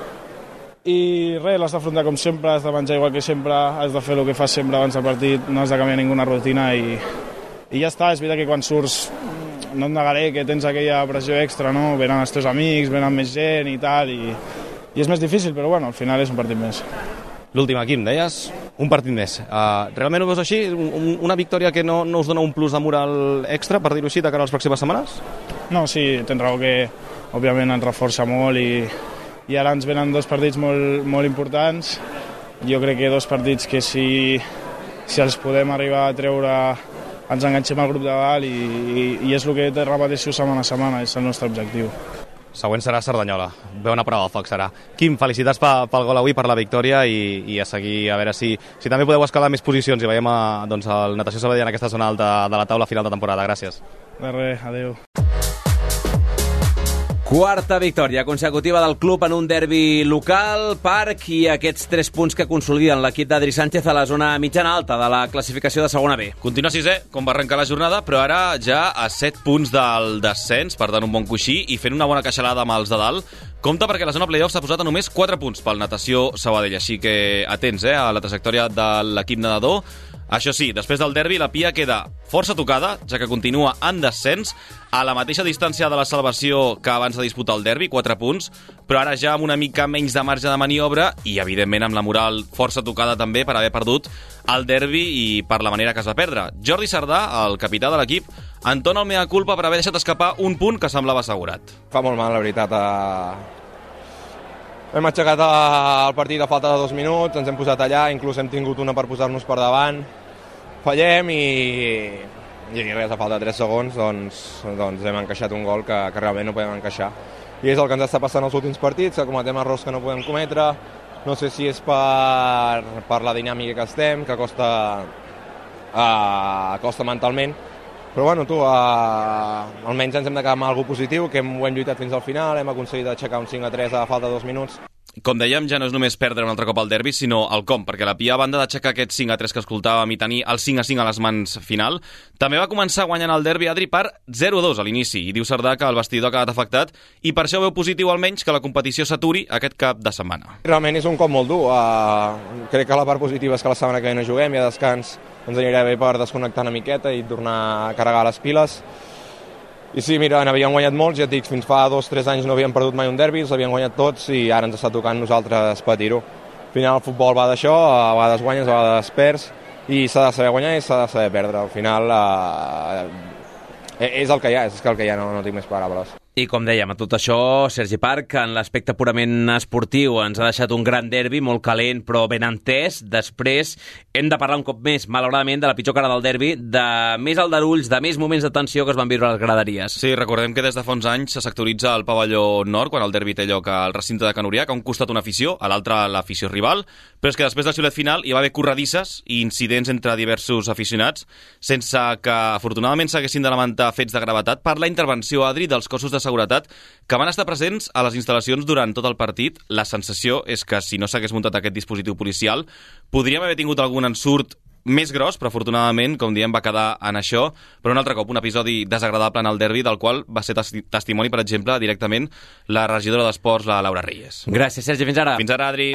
I res, l'has d'afrontar com sempre, has de menjar igual que sempre, has de fer el que fas sempre abans del partit, no has de canviar ninguna rutina i, i ja està. És veritat que quan surts no et negaré que tens aquella pressió extra, no? Venen els teus amics, venen més gent i tal, i, i és més difícil, però bueno, al final és un partit més. L'última, Quim, deies un partit més. Uh, realment ho veus així? Un, una victòria que no, no us dona un plus de moral extra, per dir-ho així, de cara a les pròximes setmanes? No, sí, tens raó que òbviament ens reforça molt i i ara ens venen dos partits molt, molt importants. Jo crec que dos partits que si, si els podem arribar a treure ens enganxem al grup de dalt i, i, i és el que te repeteixo setmana a setmana, és el nostre objectiu. Següent serà Cerdanyola, ve una prova de foc serà. Quim, felicitats pel gol avui, per la victòria i, i a seguir a veure si, si també podeu escalar més posicions i veiem a, doncs, el Natació Sabadell en aquesta zona alta de la taula final de temporada. Gràcies. De res, adeu. Quarta victòria consecutiva del club en un derbi local, Parc, i aquests tres punts que consoliden l'equip d'Adri Sánchez a la zona mitjana-alta de la classificació de segona B. Continua sisè, com va arrencar la jornada, però ara ja a set punts del descens, per tant un bon coixí, i fent una bona queixalada amb els de dalt. Compte perquè la zona playoff s'ha posat a només quatre punts pel Natació Sabadell, així que atents eh, a la trajectòria de l'equip nedador. Això sí, després del derbi, la Pia queda força tocada, ja que continua en descens, a la mateixa distància de la salvació que abans de disputar el derbi, quatre punts, però ara ja amb una mica menys de marge de maniobra i, evidentment, amb la moral força tocada també per haver perdut el derbi i per la manera que es va perdre. Jordi Sardà, el capità de l'equip, entona el mea culpa per haver deixat escapar un punt que semblava assegurat. Fa molt mal, la veritat. Hem aixecat el partit a falta de dos minuts, ens hem posat allà, inclús hem tingut una per posar-nos per davant, fallem i, i res, a falta de tres segons doncs, doncs hem encaixat un gol que, que realment no podem encaixar. I és el que ens està passant als últims partits, que cometem errors que no podem cometre, no sé si és per, per la dinàmica que estem, que costa, uh, costa mentalment, però bueno, tu, uh, almenys ens hem de quedar amb alguna cosa positiu, que hem, ho hem lluitat fins al final, hem aconseguit aixecar un cinc a tres a falta de dos minuts. Com dèiem, ja no és només perdre un altre cop el derbi, sinó el com, perquè la Pia, a banda d'aixecar aquest cinc a tres que escoltàvem i tenir el cinc a cinc a les mans final, també va començar guanyant el derbi, Adri, per zero a dos a l'inici, i diu Sardà que el vestidor ha quedat afectat, i per això veu positiu almenys que la competició s'aturi aquest cap de setmana. Realment és un cop molt dur, uh, crec que la part positiva és que la setmana que ve no juguem, i a descans ens anirà bé per desconnectar una miqueta i tornar a carregar les piles. I sí, mira, n'havíem guanyat molts, ja et dic, fins fa dos o tres anys no havíem perdut mai un derbi, els havíem guanyat tots i ara ens està tocant nosaltres patir-ho. Al final el futbol va d'això, a vegades guanyes, a vegades perds, i s'ha de saber guanyar i s'ha de saber perdre. Al final eh, és el que hi ha, és el que hi ha, no, no tinc més paraules. I com dèiem, a tot això, Sergi Parc, en l'aspecte purament esportiu, ens ha deixat un gran derbi, molt calent, però ben entès. Després hem de parlar un cop més, malauradament, de la pitjor cara del derbi, de més aldarulls, de més moments de tensió que es van viure a les graderies. Sí, recordem que des de fa uns anys se sectoritza el pavelló nord, quan el derbi té lloc al recinte de Can Orià, que a un costat una afició, a l'altre l'afició rival, però és que després del xiulet final hi va haver corredisses i incidents entre diversos aficionats, sense que, afortunadament, s'haguessin de lamentar fets de gravetat per la intervenció, Adri, dels cossos de seguretat que van estar presents a les instal·lacions durant tot el partit. La sensació és que si no s'hagués muntat aquest dispositiu policial podríem haver tingut algun ensurt més gros, però afortunadament, com diem, va quedar en això. Però un altre cop, un episodi desagradable en el derbi, del qual va ser testi testimoni, per exemple, directament la regidora d'Esports, la Laura Reyes. Gràcies, Sergi. Fins ara. Fins ara, Adri.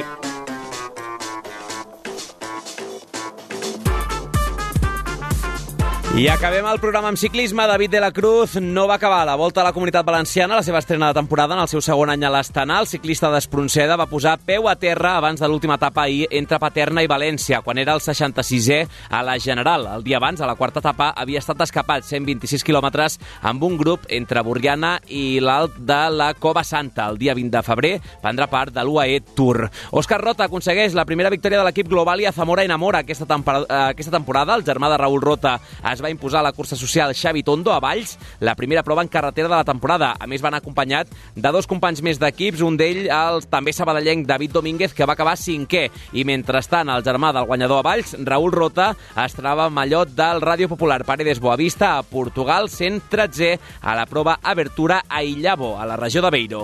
I acabem el programa amb ciclisme. David de la Cruz no va acabar la Volta a la Comunitat Valenciana, la seva estrena de temporada en el seu segon any a l'Astana. El ciclista d'Espronceda va posar peu a terra abans de l'última etapa ahir entre Paterna i València, quan era el seixanta-sisè a la General. El dia abans, a la quarta etapa, havia estat escapat cent vint-i-sis quilòmetres amb un grup entre Borriana i l'alt de la Cova Santa. El dia vint de febrer prendrà part de l'U A E Tour. Òscar Rota aconsegueix la primera victòria de l'equip global i a Zamora Enamora aquesta, aquesta temporada. El germà de Raül Rota es va imposar la cursa social Xavi Tondo a Valls, la primera prova en carretera de la temporada. A més, van acompanyat de dos companys més d'equips, un d'ells el també sabadellenc David Domínguez, que va acabar cinquè. I mentrestant, el germà del guanyador a Valls, Raül Rota, es troba a mallot del Ràdio Popular Paredes Boavista a Portugal, sent tretzè a la prova Abertura a Illavo, a la regió de Beiro.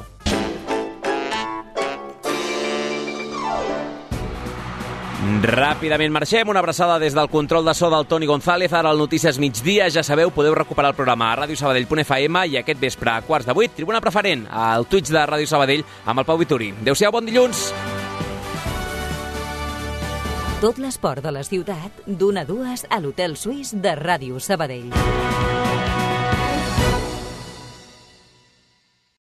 Ràpidament marxem, una abraçada des del control de so del Toni González. Ara al Notícies Migdia, ja sabeu, podeu recuperar el programa a ràdio sabadell punt f m i aquest vespre a quarts de vuit, Tribuna Preferent, al Twitch de Ràdio Sabadell amb el Pau Vituri. Adéu-siau, bon dilluns! Tot l'esport de la ciutat, d'una a dues a l'Hotel Suís de Ràdio Sabadell.